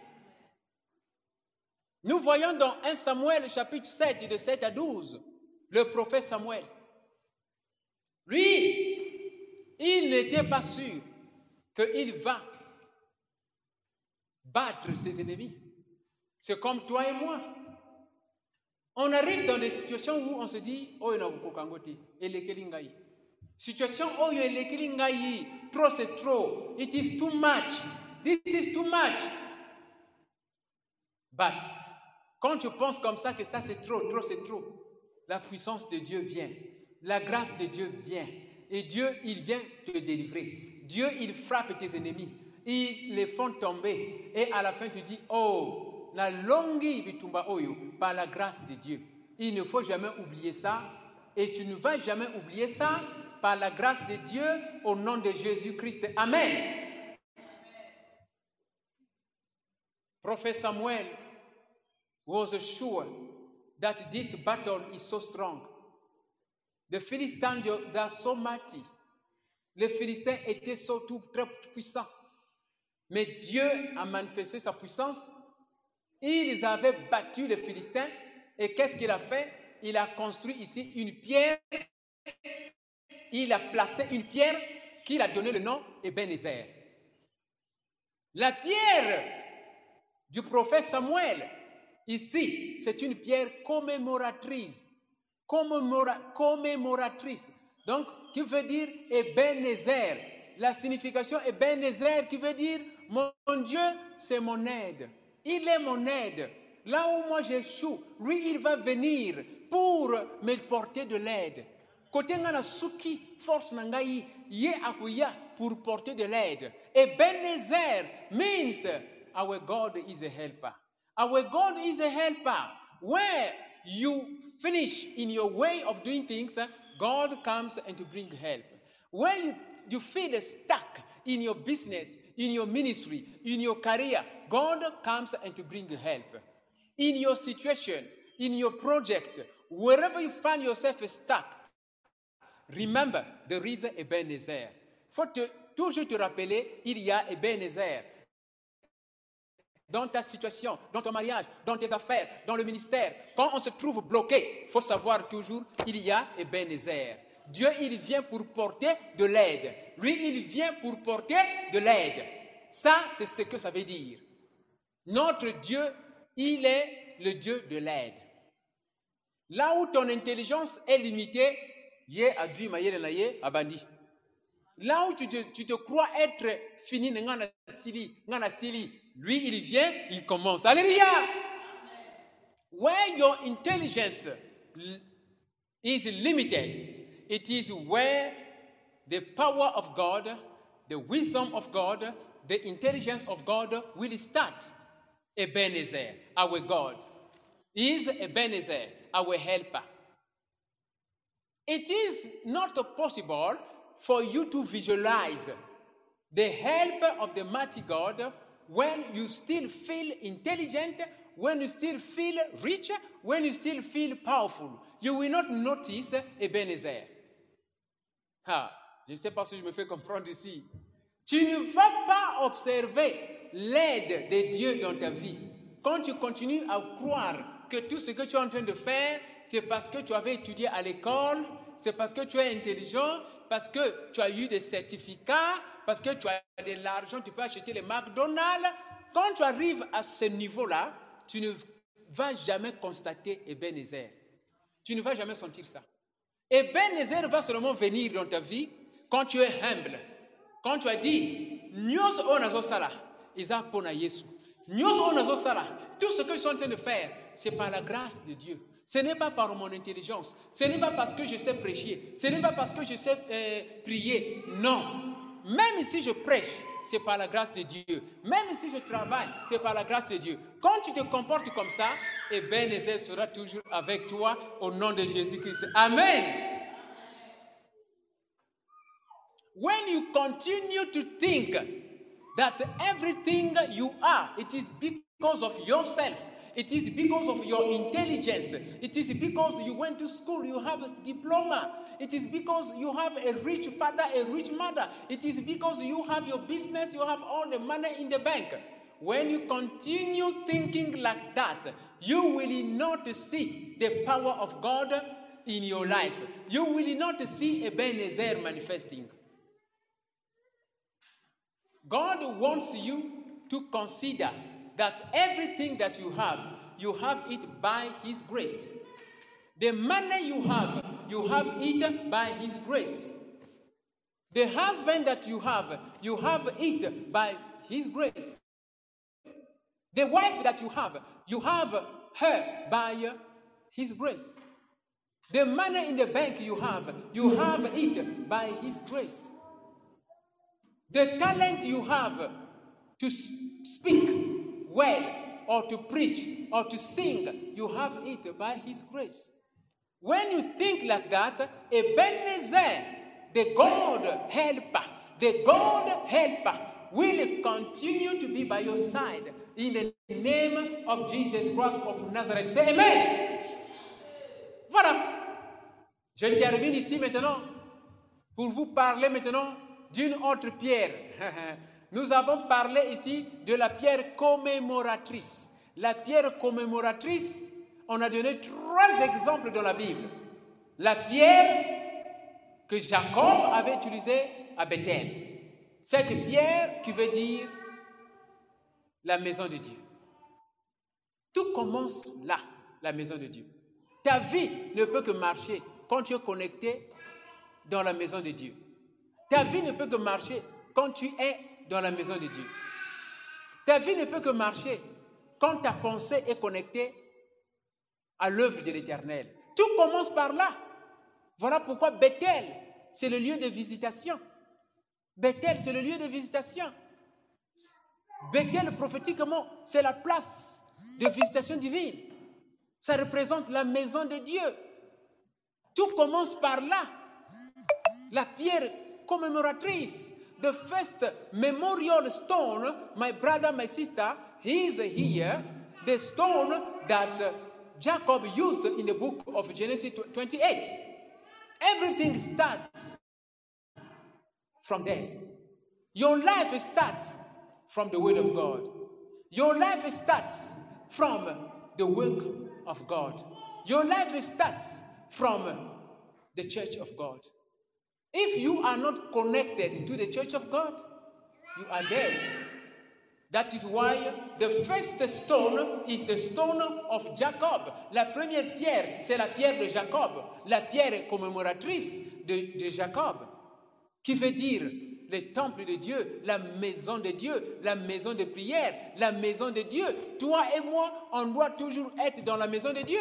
Nous voyons dans 1 Samuel chapitre 7, de 7 à 12, le prophète Samuel. Lui, il n'était pas sûr qu'il va battre ses ennemis. C'est comme toi et moi. On arrive dans des situations où on se dit, oh, il y a beaucoup de situation, oh, il y a trop, c'est trop. It is too much. This is too much. But, quand tu penses comme ça, que ça c'est trop, c'est trop, la puissance de Dieu vient. La grâce de Dieu vient. Et Dieu, il vient te délivrer. Dieu, il frappe tes ennemis. Ils les font tomber. Et à la fin, tu dis, oh, la longue vitumba oyo, par la grâce de Dieu. Il ne faut jamais oublier ça. Et tu ne vas jamais oublier ça par la grâce de Dieu au nom de Jésus-Christ. Amen. Prophet Samuel was sure that this battle is so strong. The Philistines, they are so mighty. Les Philistins étaient surtout très puissants. Mais Dieu a manifesté sa puissance. Ils avaient battu les Philistins. Et qu'est-ce qu'il a fait? Il a construit ici une pierre. Il a placé une pierre qu'il a donné le nom Ebenezer. La pierre du prophète Samuel, ici, c'est une pierre commémoratrice. Commémoratrice. Donc, qui veut dire Ebenezer. La signification Ebenezer qui veut dire mon Dieu, c'est mon aide. Il est mon aide. Là où moi j'échoue, lui, il va venir pour me porter de l'aide. Côté ngana suki force nangai ye akuya pour porter de l'aide. Ebenezer means our God is a helper. Our God is a helper. Where you finish in your way of doing things, God comes and to bring help. When you feel stuck in your business, in your ministry, in your career, God comes and to bring help. In your situation, in your project, wherever you find yourself stuck, remember, there is Ebenezer. Il faut toujours te rappeler, il y a Ebenezer. Dans ta situation, dans ton mariage, dans tes affaires, dans le ministère, quand on se trouve bloqué, il faut savoir toujours, il y a Ebenezer. Dieu, il vient pour porter de l'aide. Lui, il vient pour porter de l'aide. Ça, c'est ce que ça veut dire. Notre Dieu, il est le Dieu de l'aide. Là où ton intelligence est limitée, yé adu mayele na yé abandi. Là où tu te crois être fini, ngana sili, lui il vient, il commence. Alléluia! Where your intelligence is limited, it is where the power of God, the wisdom of God, the intelligence of God will start. Ebenezer, our God, is Ebenezer, our helper. It is not possible for you to visualize the help of the mighty God when you still feel intelligent, when you still feel rich, when you still feel powerful. You will not notice Ebenezer. Je ne sais pas si je me fais comprendre ici. Tu ne vas pas observer l'aide de Dieu dans ta vie. Quand tu continues à croire que tout ce que tu es en train de faire, c'est parce que tu avais étudié à l'école, c'est parce que tu es intelligent, parce que tu as eu des certificats, parce que tu as de l'argent, tu peux acheter les McDonald's. Quand tu arrives à ce niveau-là, tu ne vas jamais constater Ebenezer. Tu ne vas jamais sentir ça. Ebenezer va seulement venir dans ta vie quand tu es humble. Quand tu as dit, nyos onazo sala, isa pona Yesu. Nyos onazo sala, tout ce que je suis en train de faire, c'est par la grâce de Dieu. Ce n'est pas par mon intelligence. Ce n'est pas parce que je sais prêcher. Ce n'est pas parce que je sais prier. Non. Même si je prêche, c'est par la grâce de Dieu. Même si je travaille, c'est par la grâce de Dieu. Quand tu te comportes comme ça, Ebenezer sera toujours avec toi au nom de Jésus-Christ. Amen. When you continue to think that everything you are, it is because of yourself. It is because of your intelligence. It is because you went to school, you have a diploma. It is because you have a rich father, a rich mother. It is because you have your business, you have all the money in the bank. When you continue thinking like that, you will not see the power of God in your life. You will not see Ebenezer manifesting. God wants you to consider that everything that you have it by His grace. The money you have it by His grace. The husband that you have it by His grace. The wife that you have her by His grace. The money in the bank you have it by His grace. The talent you have to speak well or to preach or to sing, you have it by His grace. When you think like that, Ebenezer, the God helper, will continue to be by your side in the name of Jesus Christ of Nazareth. Say Amen. Voilà. Je termine ici maintenant pour vous parler maintenant d'une autre pierre. Nous avons parlé ici de la pierre commémoratrice. La pierre commémoratrice, on a donné 3 exemples dans la Bible. La pierre que Jacob avait utilisée à Bethel. Cette pierre qui veut dire la maison de Dieu. Tout commence là, la maison de Dieu. Ta vie ne peut que marcher quand tu es connecté dans la maison de Dieu. Ta vie ne peut que marcher quand tu es dans la maison de Dieu. Ta vie ne peut que marcher quand ta pensée est connectée à l'œuvre de l'Éternel. Tout commence par là. Voilà pourquoi Bethel, c'est le lieu de visitation. Bethel, c'est le lieu de visitation. Bethel, prophétiquement, c'est la place de visitation divine. Ça représente la maison de Dieu. Tout commence par là. La pierre commémoratrice. The first memorial stone, my brother, my sister, he is here. The stone that Jacob used in the book of Genesis 28. Everything starts from there. Your life starts from the word of God. Your life starts from the work of God. Your life starts from the church of God. If you are not connected to the church of God, you are dead. That is why the first stone is the stone of Jacob. La première pierre, c'est la pierre de Jacob, la pierre commémoratrice de Jacob, qui veut dire le temple de Dieu, la maison de Dieu, la maison de prière, la maison de Dieu. Toi et moi, on doit toujours être dans la maison de Dieu.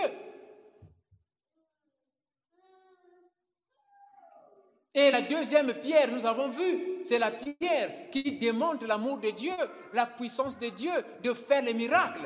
Et la deuxième pierre, nous avons vu, c'est la pierre qui démontre l'amour de Dieu, la puissance de Dieu de faire les miracles.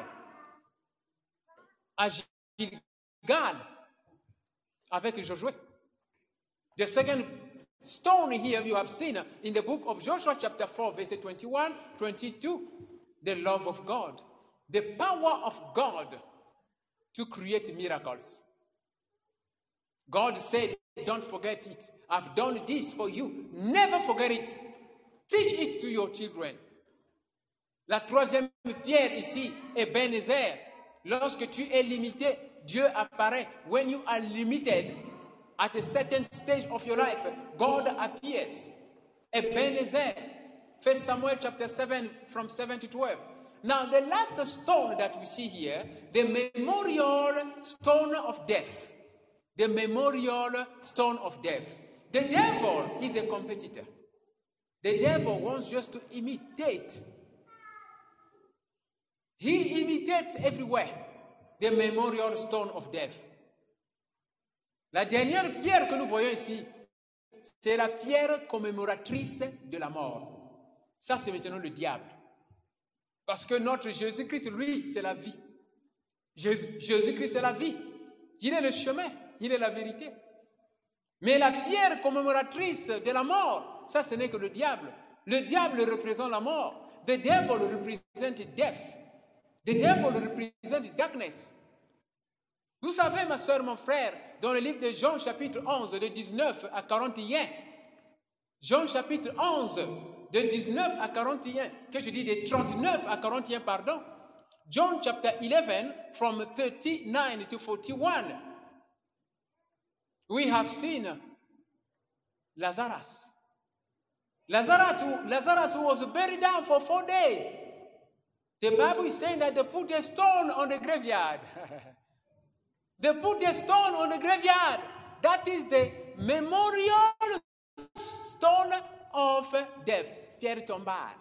À Gilgal, avec Josué. The second stone here you have seen in the book of Joshua chapter 4, verse 21, 22, the love of God, the power of God to create miracles. God said, don't forget it. I've done this for you. Never forget it. Teach it to your children. La troisième pierre ici est Ebenezer. Lorsque tu es limité, Dieu apparaît. When you are limited at a certain stage of your life, God appears. Ebenezer. 1 Samuel chapter 7 from 7 to 12. Now the last stone that we see here, the memorial stone of death. The memorial stone of death. The devil is a competitor. The devil wants just to imitate. He imitates everywhere the memorial stone of death. La dernière pierre que nous voyons ici, c'est la pierre commémoratrice de la mort. Ça, c'est maintenant le diable. Parce que notre Jésus-Christ, lui, c'est la vie. Jésus-Christ, c'est la vie. Il est le chemin, il est la vérité. Mais la pierre commémoratrice de la mort, ça, ce n'est que le diable. Le diable représente la mort. The devil represents death. The devil represents darkness. Vous savez, ma soeur, mon frère, dans le livre de Jean, chapitre 11, de 19 à 41, Jean, chapitre 11, de 19 à 41, que je dis de 39 à 41, pardon, John, chapter 11, from 39 to 41, we have seen Lazarus. Lazarus who was buried down for 4 days. The Bible is saying that they put a stone on the graveyard. They put a stone on the graveyard. That is the memorial stone of death. Pierre tombale.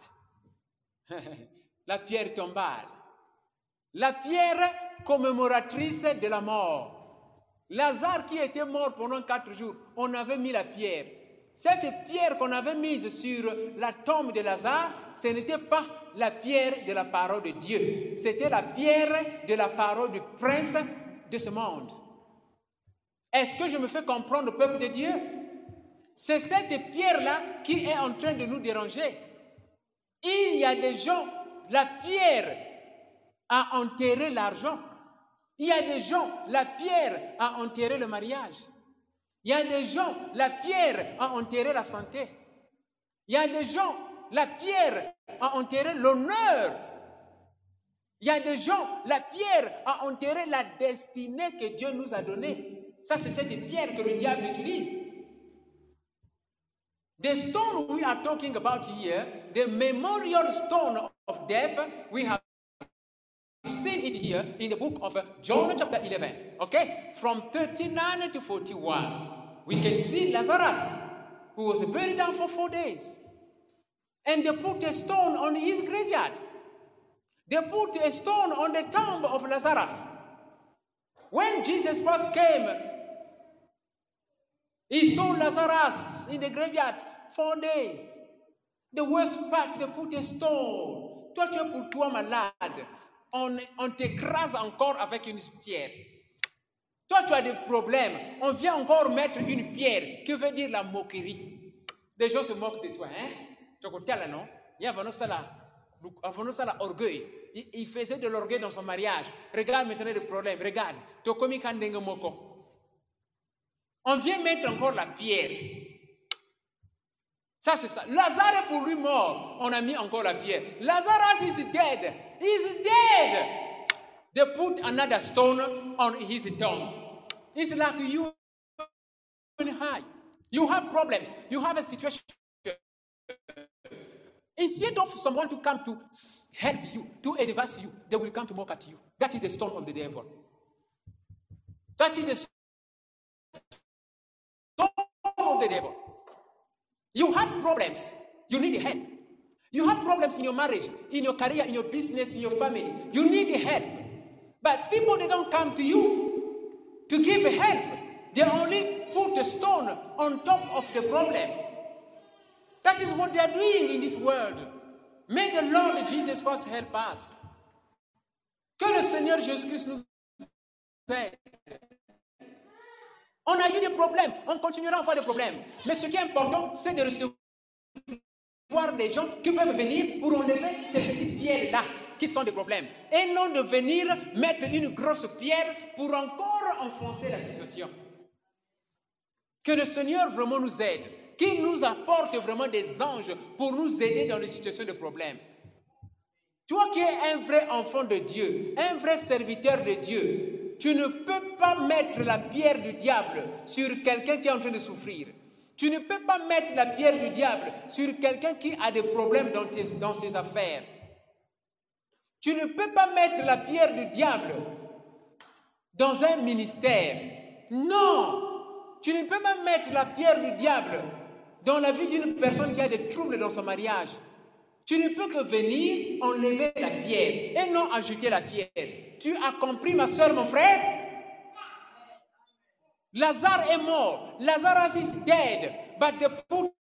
La pierre tombale. La pierre commémoratrice de la mort. Lazare qui était mort pendant 4 jours, on avait mis la pierre. Cette pierre qu'on avait mise sur la tombe de Lazare, ce n'était pas la pierre de la parole de Dieu. C'était la pierre de la parole du prince de ce monde. Est-ce que je me fais comprendre, le peuple de Dieu? C'est cette pierre-là qui est en train de nous déranger. Il y a des gens, la pierre a enterré l'argent. Il y a des gens, la pierre a enterré le mariage. Il y a des gens, la pierre a enterré la santé. Il y a des gens, la pierre a enterré l'honneur. Il y a des gens, la pierre a enterré la destinée que Dieu nous a donnée. Ça, c'est cette pierre que le diable utilise. The stone we are talking about here, the memorial stone of death, we have seen it here in the book of John chapter 11, okay? From 39 to 41, we can see Lazarus, who was buried down for 4 days. And they put a stone on his graveyard. They put a stone on the tomb of Lazarus. When Jesus Christ came, he saw Lazarus in the graveyard 4 days. The worst part, they put a stone. Toi, tu es pour toi malade. On t'écrase encore avec une pierre. Toi, tu as des problèmes. On vient encore mettre une pierre. Que veut dire la moquerie? Les gens se moquent de toi, hein? Tu as là, non? Il y a ça orgueil. Il faisait de l'orgueil dans son mariage. Regarde maintenant le problème. Regarde. On vient mettre encore la pierre. Ça, c'est ça. Lazare est pour lui mort. On a mis encore la pierre. Lazarus is dead. He's dead. They put another stone on his tomb. It's like you and I. You have problems. You have a situation.
Instead of someone to come to help you, to advise you, they will come to mock at you. That is the stone of the devil. That is the stone of the devil. You have problems. You need help. You have problems in your marriage, in your career, in your business, in your family. You need help. But people, they don't come to you to give help. They only put a stone on top of the problem. That is what they are doing in this world. May the Lord Jesus Christ help us. Que le Seigneur Jésus-Christ nous aide. On a eu des problèmes, on continuera à avoir des problèmes. Mais ce qui est important, c'est de recevoir des gens qui peuvent venir pour enlever ces petites pierres-là qui sont des problèmes. Et non de venir mettre une grosse pierre pour encore enfoncer la situation. Que le Seigneur vraiment nous aide, qu'il nous apporte vraiment des anges pour nous aider dans les situations de problème. Toi qui es un vrai enfant de Dieu, un vrai serviteur de Dieu, tu ne peux pas mettre la pierre du diable sur quelqu'un qui est en train de souffrir. Tu ne peux pas mettre la pierre du diable sur quelqu'un qui a des problèmes dans ses affaires. Tu ne peux pas mettre la pierre du diable dans un ministère. Non! Tu ne peux pas mettre la pierre du diable dans la vie d'une personne qui a des troubles dans son mariage. Tu ne peux que venir enlever la pierre et non ajouter la pierre. Tu as compris, ma soeur, mon frère? Lazare est mort. Lazarus is dead. But they put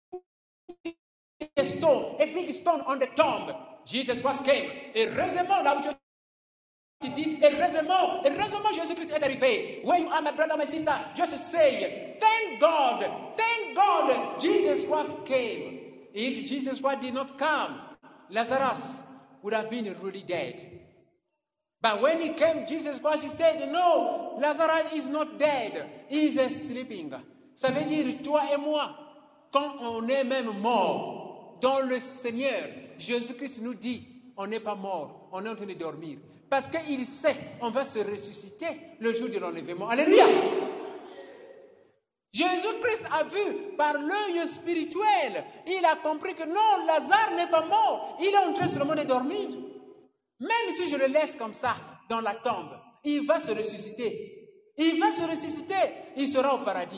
a stone, a big stone on the tomb. Jesus Christ came. Heureusement, là où tu dis, heureusement, Jésus-Christ est arrivé. Where you are, my brother, my sister, just say, thank God, Jesus Christ came. If Jesus Christ did not come, Lazarus would have been really dead. But when he came, Jesus Christ, he said, no, Lazarus is not dead. He is sleeping. Ça veut dire, toi et moi, quand on est même mort, dans le Seigneur, Jésus-Christ nous dit, on n'est pas mort, on est en train de dormir. Parce qu'il sait, on va se ressusciter le jour de l'enlèvement. Alléluia! Jésus-Christ a vu par l'œil spirituel. Il a compris que non, Lazare n'est pas mort. Il est en train seulement de dormir. Même si je le laisse comme ça, dans la tombe, il va se ressusciter. Il va se ressusciter. Il sera au paradis.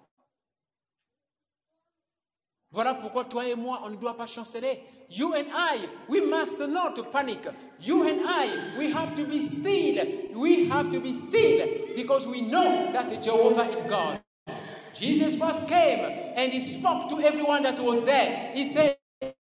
Voilà pourquoi toi et moi, on ne doit pas chanceler. You and I, we must not panic. You and I, we have to be still. We have to be still because we know that Jehovah is God. Jesus Christ came and he spoke to everyone that was there. He said,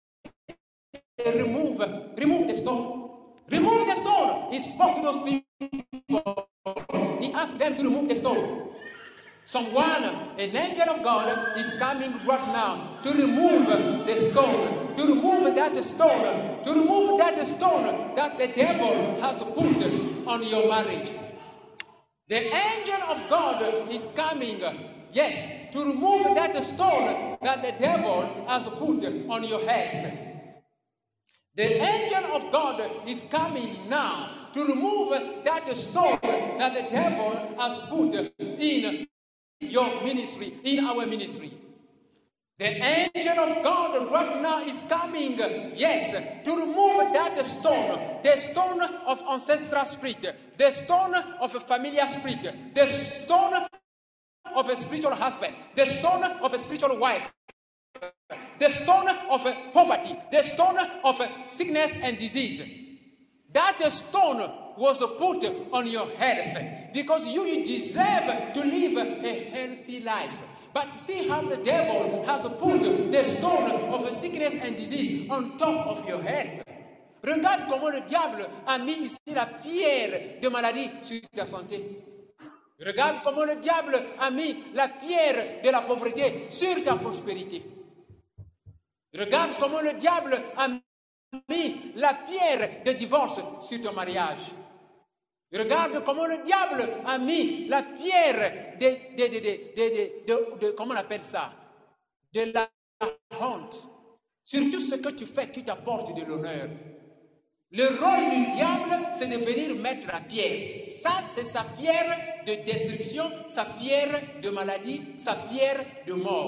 remove the stone. Remove the stone. He spoke to those people. He asked them to remove the stone. Someone, an angel of God, is coming right now to remove the stone. To remove that stone. To remove that stone that the devil has put on your marriage. The angel of God is coming. Yes, to remove that stone that the devil has put on your head. The angel of God is coming now to remove that stone that the devil has put in your ministry, in our ministry. The angel of God right now is coming, yes, to remove that stone, the stone of ancestral spirit, the stone of a familiar spirit, the stone of a spiritual husband, the stone of a spiritual wife, the stone of poverty, the stone of sickness and disease. That stone was put on your health because you deserve to live a healthy life. But see how the devil has put the stone of sickness and disease on top of your head. Regarde comment le diable a mis ici la pierre de maladie sur ta santé. Regarde comment le diable a mis la pierre de la pauvreté sur ta prospérité. Regarde comment le diable a mis la pierre de divorce sur ton mariage. Regarde comment le diable a mis la pierre de comment on appelle ça? De la honte sur tout ce que tu fais qui t'apporte de l'honneur. Le rôle du diable, c'est de venir mettre la pierre. Ça, c'est sa pierre de destruction, sa pierre de maladie, sa pierre de mort.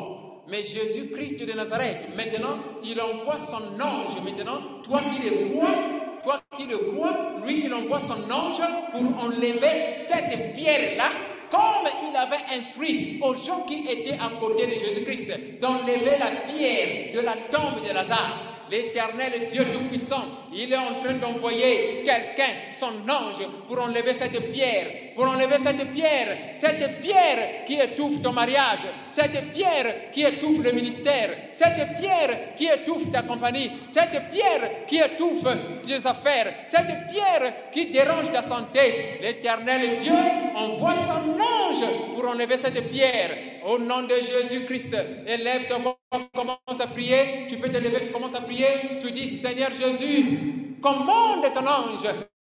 Mais Jésus-Christ de Nazareth, maintenant, il envoie son ange. Maintenant, toi qui le crois, lui, il envoie son ange pour enlever cette pierre-là, comme il avait instruit aux gens qui étaient à côté de Jésus-Christ, d'enlever la pierre de la tombe de Lazare. L'Éternel Dieu Tout-Puissant, il est en train d'envoyer quelqu'un, son ange, pour enlever cette pierre. Pour enlever cette pierre qui étouffe ton mariage, cette pierre qui étouffe le ministère, cette pierre qui étouffe ta compagnie, cette pierre qui étouffe tes affaires, cette pierre qui dérange ta santé. L'Éternel Dieu envoie son ange pour enlever cette pierre. Au nom de Jésus-Christ, élève ta voix, commence à prier. Tu peux te lever, tu commences à prier. Tu dis, Seigneur Jésus, commande ton ange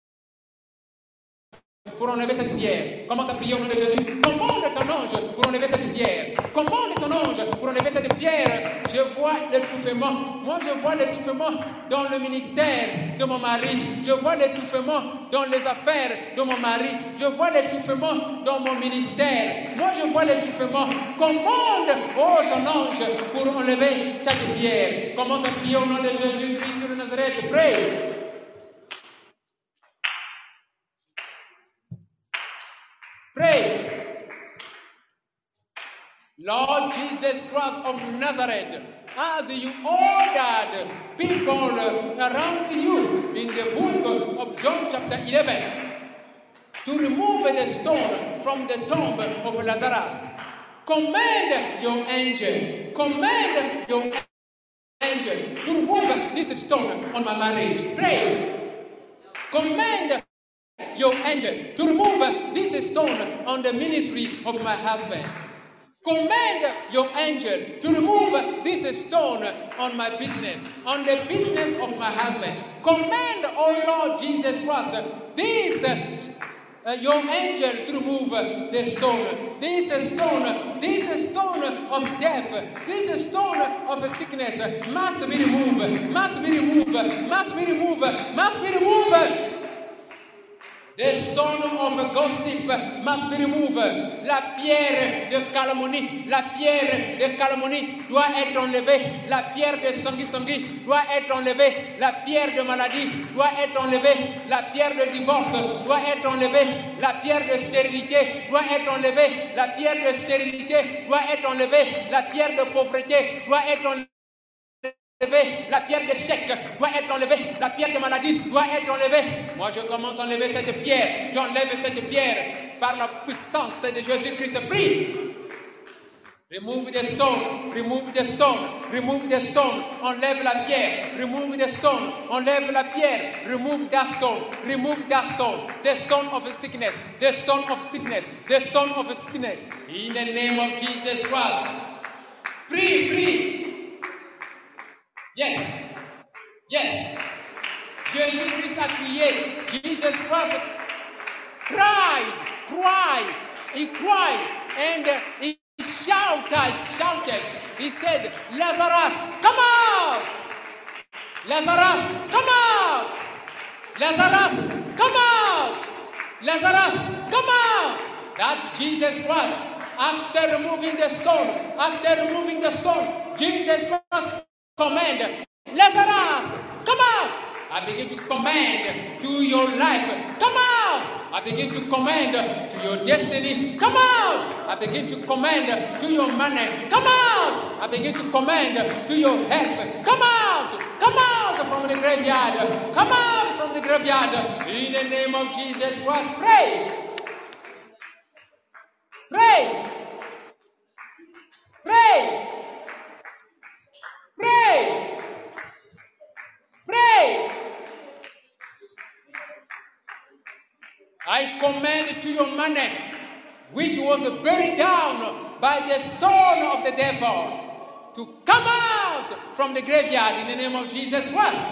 pour enlever cette pierre. Commence à prier au nom de Jésus. Commande ton ange pour enlever cette pierre. Commande ton ange pour enlever cette pierre. Je vois l'étouffement. Moi, je vois l'étouffement dans le ministère de mon mari. Je vois l'étouffement dans les affaires de mon mari. Je vois l'étouffement dans mon ministère. Moi, je vois l'étouffement. Commande, oh, ton ange pour enlever cette pierre. Commence à prier au nom de Jésus-Christ de Nazareth. Prie. Pray. Lord Jesus Christ of Nazareth, as you ordered people around you in the book of John chapter 11 to remove the stone from the tomb of Lazarus, command your angel to remove this stone on my marriage. Pray. Command your angel to remove this stone on the ministry of my husband. Command your angel to remove this stone on my business, on the business of my husband. Command, oh Lord Jesus Christ, your angel to remove the stone. This stone of death, this stone of sickness must be removed, must be removed, must be removed, must be removed. The stone of gossip must be removed. La pierre de calomnie doit être enlevée. La pierre de sangui doit être enlevée. La pierre de maladie doit être enlevée. La pierre de divorce doit être enlevée. La pierre de stérilité doit être enlevée. La pierre de stérilité doit être enlevée. La pierre de pauvreté doit être enlevée. La pierre de chèque doit être enlevée. La pierre de maladie doit être enlevée. Moi, je commence à enlever cette pierre. J'enlève cette pierre par la puissance de Jésus-Christ. Prie. Remove the stone. Remove the stone. Remove the stone. Enlève la pierre. Remove the stone. Enlève la pierre. Remove that stone. Remove that stone. The stone of sickness. The stone of sickness. The stone of sickness. In the name of Jesus Christ. Prie, prie. Yes. Yes. Jésus-Christ a crié. Jesus Christ cried. He cried. And he shouted. He said, Lazarus, come out. Lazarus, come out. Lazarus, come out. Lazarus, come out. That's Jesus Christ. After removing the stone, Jesus Christ command, Lazarus, come out. I begin to command to your life, come out. I begin to command to your destiny, come out. I begin to command to your money, come out. I begin to command to your health, come out. Come out from the graveyard. Come out from the graveyard. In the name of Jesus Christ, pray. Pray. Pray. Pray. Pray. I command to your money, which was buried down by the stone of the devil, to come out from the graveyard in the name of Jesus Christ.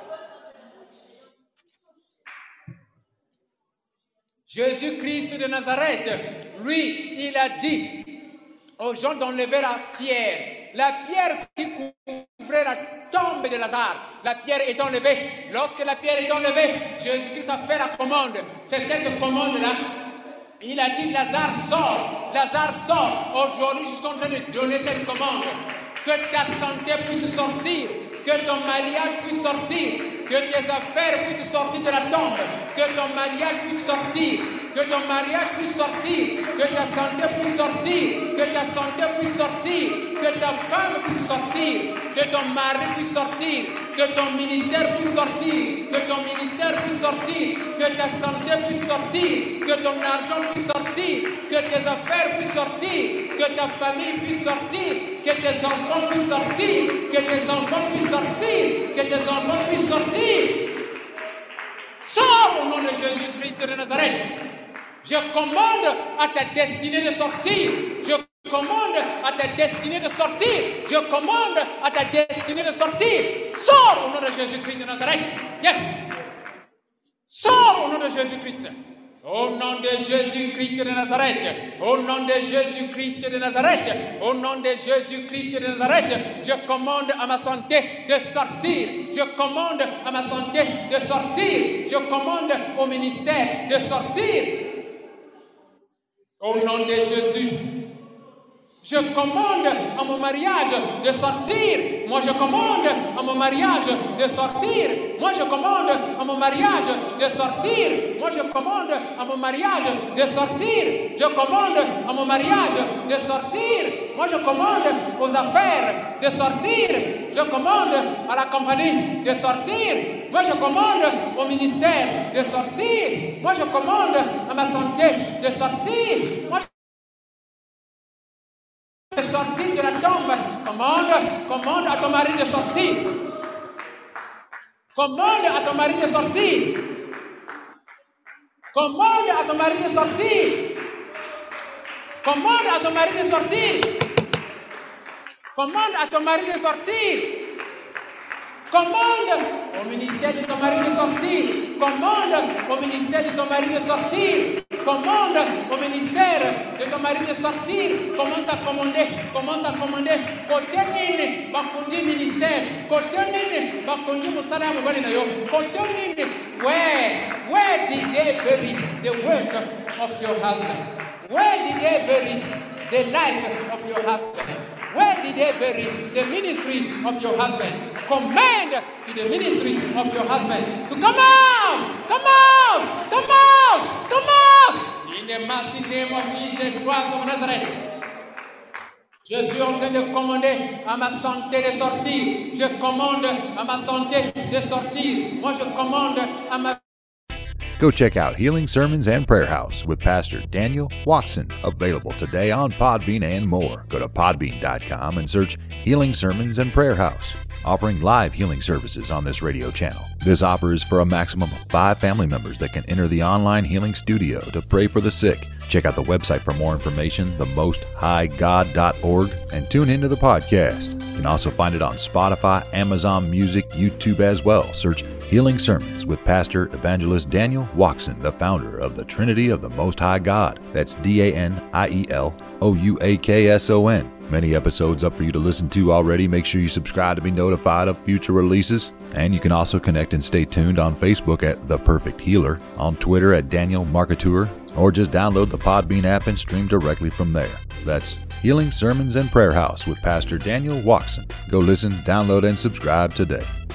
Jésus-Christ de Nazareth, lui, il a dit aux gens d'enlever la pierre qui couvrait la tombe de Lazare. La pierre est enlevée. Lorsque la pierre est enlevée, Jésus-Christ a fait la commande. C'est cette commande-là. Il a dit, Lazare sort. Lazare sort. Aujourd'hui, je suis en train de donner cette commande. que ta santé puisse sortir, que ton mariage puisse sortir, que tes affaires puissent sortir de la tombe, que ton mariage puisse sortir, que ton mariage puisse sortir, que ta santé puisse sortir, que ta santé puisse sortir, que ta femme puisse sortir, que ton mari puisse sortir, que ton ministère puisse sortir, que ton ministère puisse sortir, que ta santé puisse sortir, que ton argent puisse sortir, que tes affaires puissent sortir, que ta famille puisse sortir, que tes enfants puissent sortir, que tes enfants puissent sortir, que tes enfants puissent sortir. Sors au nom de Jésus-Christ de Nazareth. Je commande à ta destinée de sortir. Je commande à ta destinée de sortir. Je commande à ta destinée de sortir. Sors au nom de Jésus-Christ de Nazareth. Yes. Sors au nom de Jésus-Christ. Au nom de Jésus-Christ de Nazareth, au nom de Jésus-Christ de Nazareth, au nom de Jésus-Christ de Nazareth, je commande à ma santé de sortir, je commande à ma santé de sortir, je commande au ministère de sortir. Au nom de Jésus, je commande à mon mariage de sortir. Moi, je commande à mon mariage de sortir. Moi, je commande à mon mariage de sortir. Moi, je commande à mon mariage de sortir. Je commande à mon mariage de sortir. Moi, je commande aux affaires de sortir. Je commande à la compagnie de sortir. Moi, je commande au ministère de sortir. Moi, je commande à ma santé de sortir. Moi, de sortir de la tombe. Commande à ton mari de sortir. Commande à ton mari de sortir. Commande à ton mari de sortir. Commande à ton mari de sortir. Commande à ton mari de sortir. Commande au ministère de ton mari de sortir. Commande au ministère de ton mari de sortir. Commande au ministère de ton mari de sortir. Commence à commander. Commence à commander. Côté nini, bakundi ministère. Côté nini, bakundi musala mubali na yo. Côté nini, where did they bury the work of your husband? Where did they bury the life of your husband? Where did they bury the ministry of your husband? Command to the ministry of your husband to come out! Come out! Come out! Come out! In the mighty name of Jesus Christ of Nazareth. Je suis en train de commander à ma santé de sortir. Je commande à ma santé de sortir. Moi, je commande à ma...
Go check out Healing Sermons and Prayer House with Pastor Daniel Watson, available today on Podbean and more. Go to podbean.com and search Healing Sermons and Prayer House, offering live healing services on this radio channel. This offer is for a maximum of 5 family members that can enter the online healing studio to pray for the sick. Check out the website for more information, themosthighgod.org, and tune into the podcast. You can also find it on Spotify, Amazon Music, YouTube as well. Search Healing Sermons with Pastor Evangelist Daniel Watson, the founder of the Trinity of the Most High God. That's DANIELOUAKSON. Many episodes up for you to listen to already. Make sure you subscribe to be notified of future releases. And you can also connect and stay tuned on Facebook at The Perfect Healer, on Twitter at Daniel Marketeur, or just download the Podbean app and stream directly from there. That's Healing Sermons and Prayer House with Pastor Daniel Watson. Go listen, download, and subscribe today.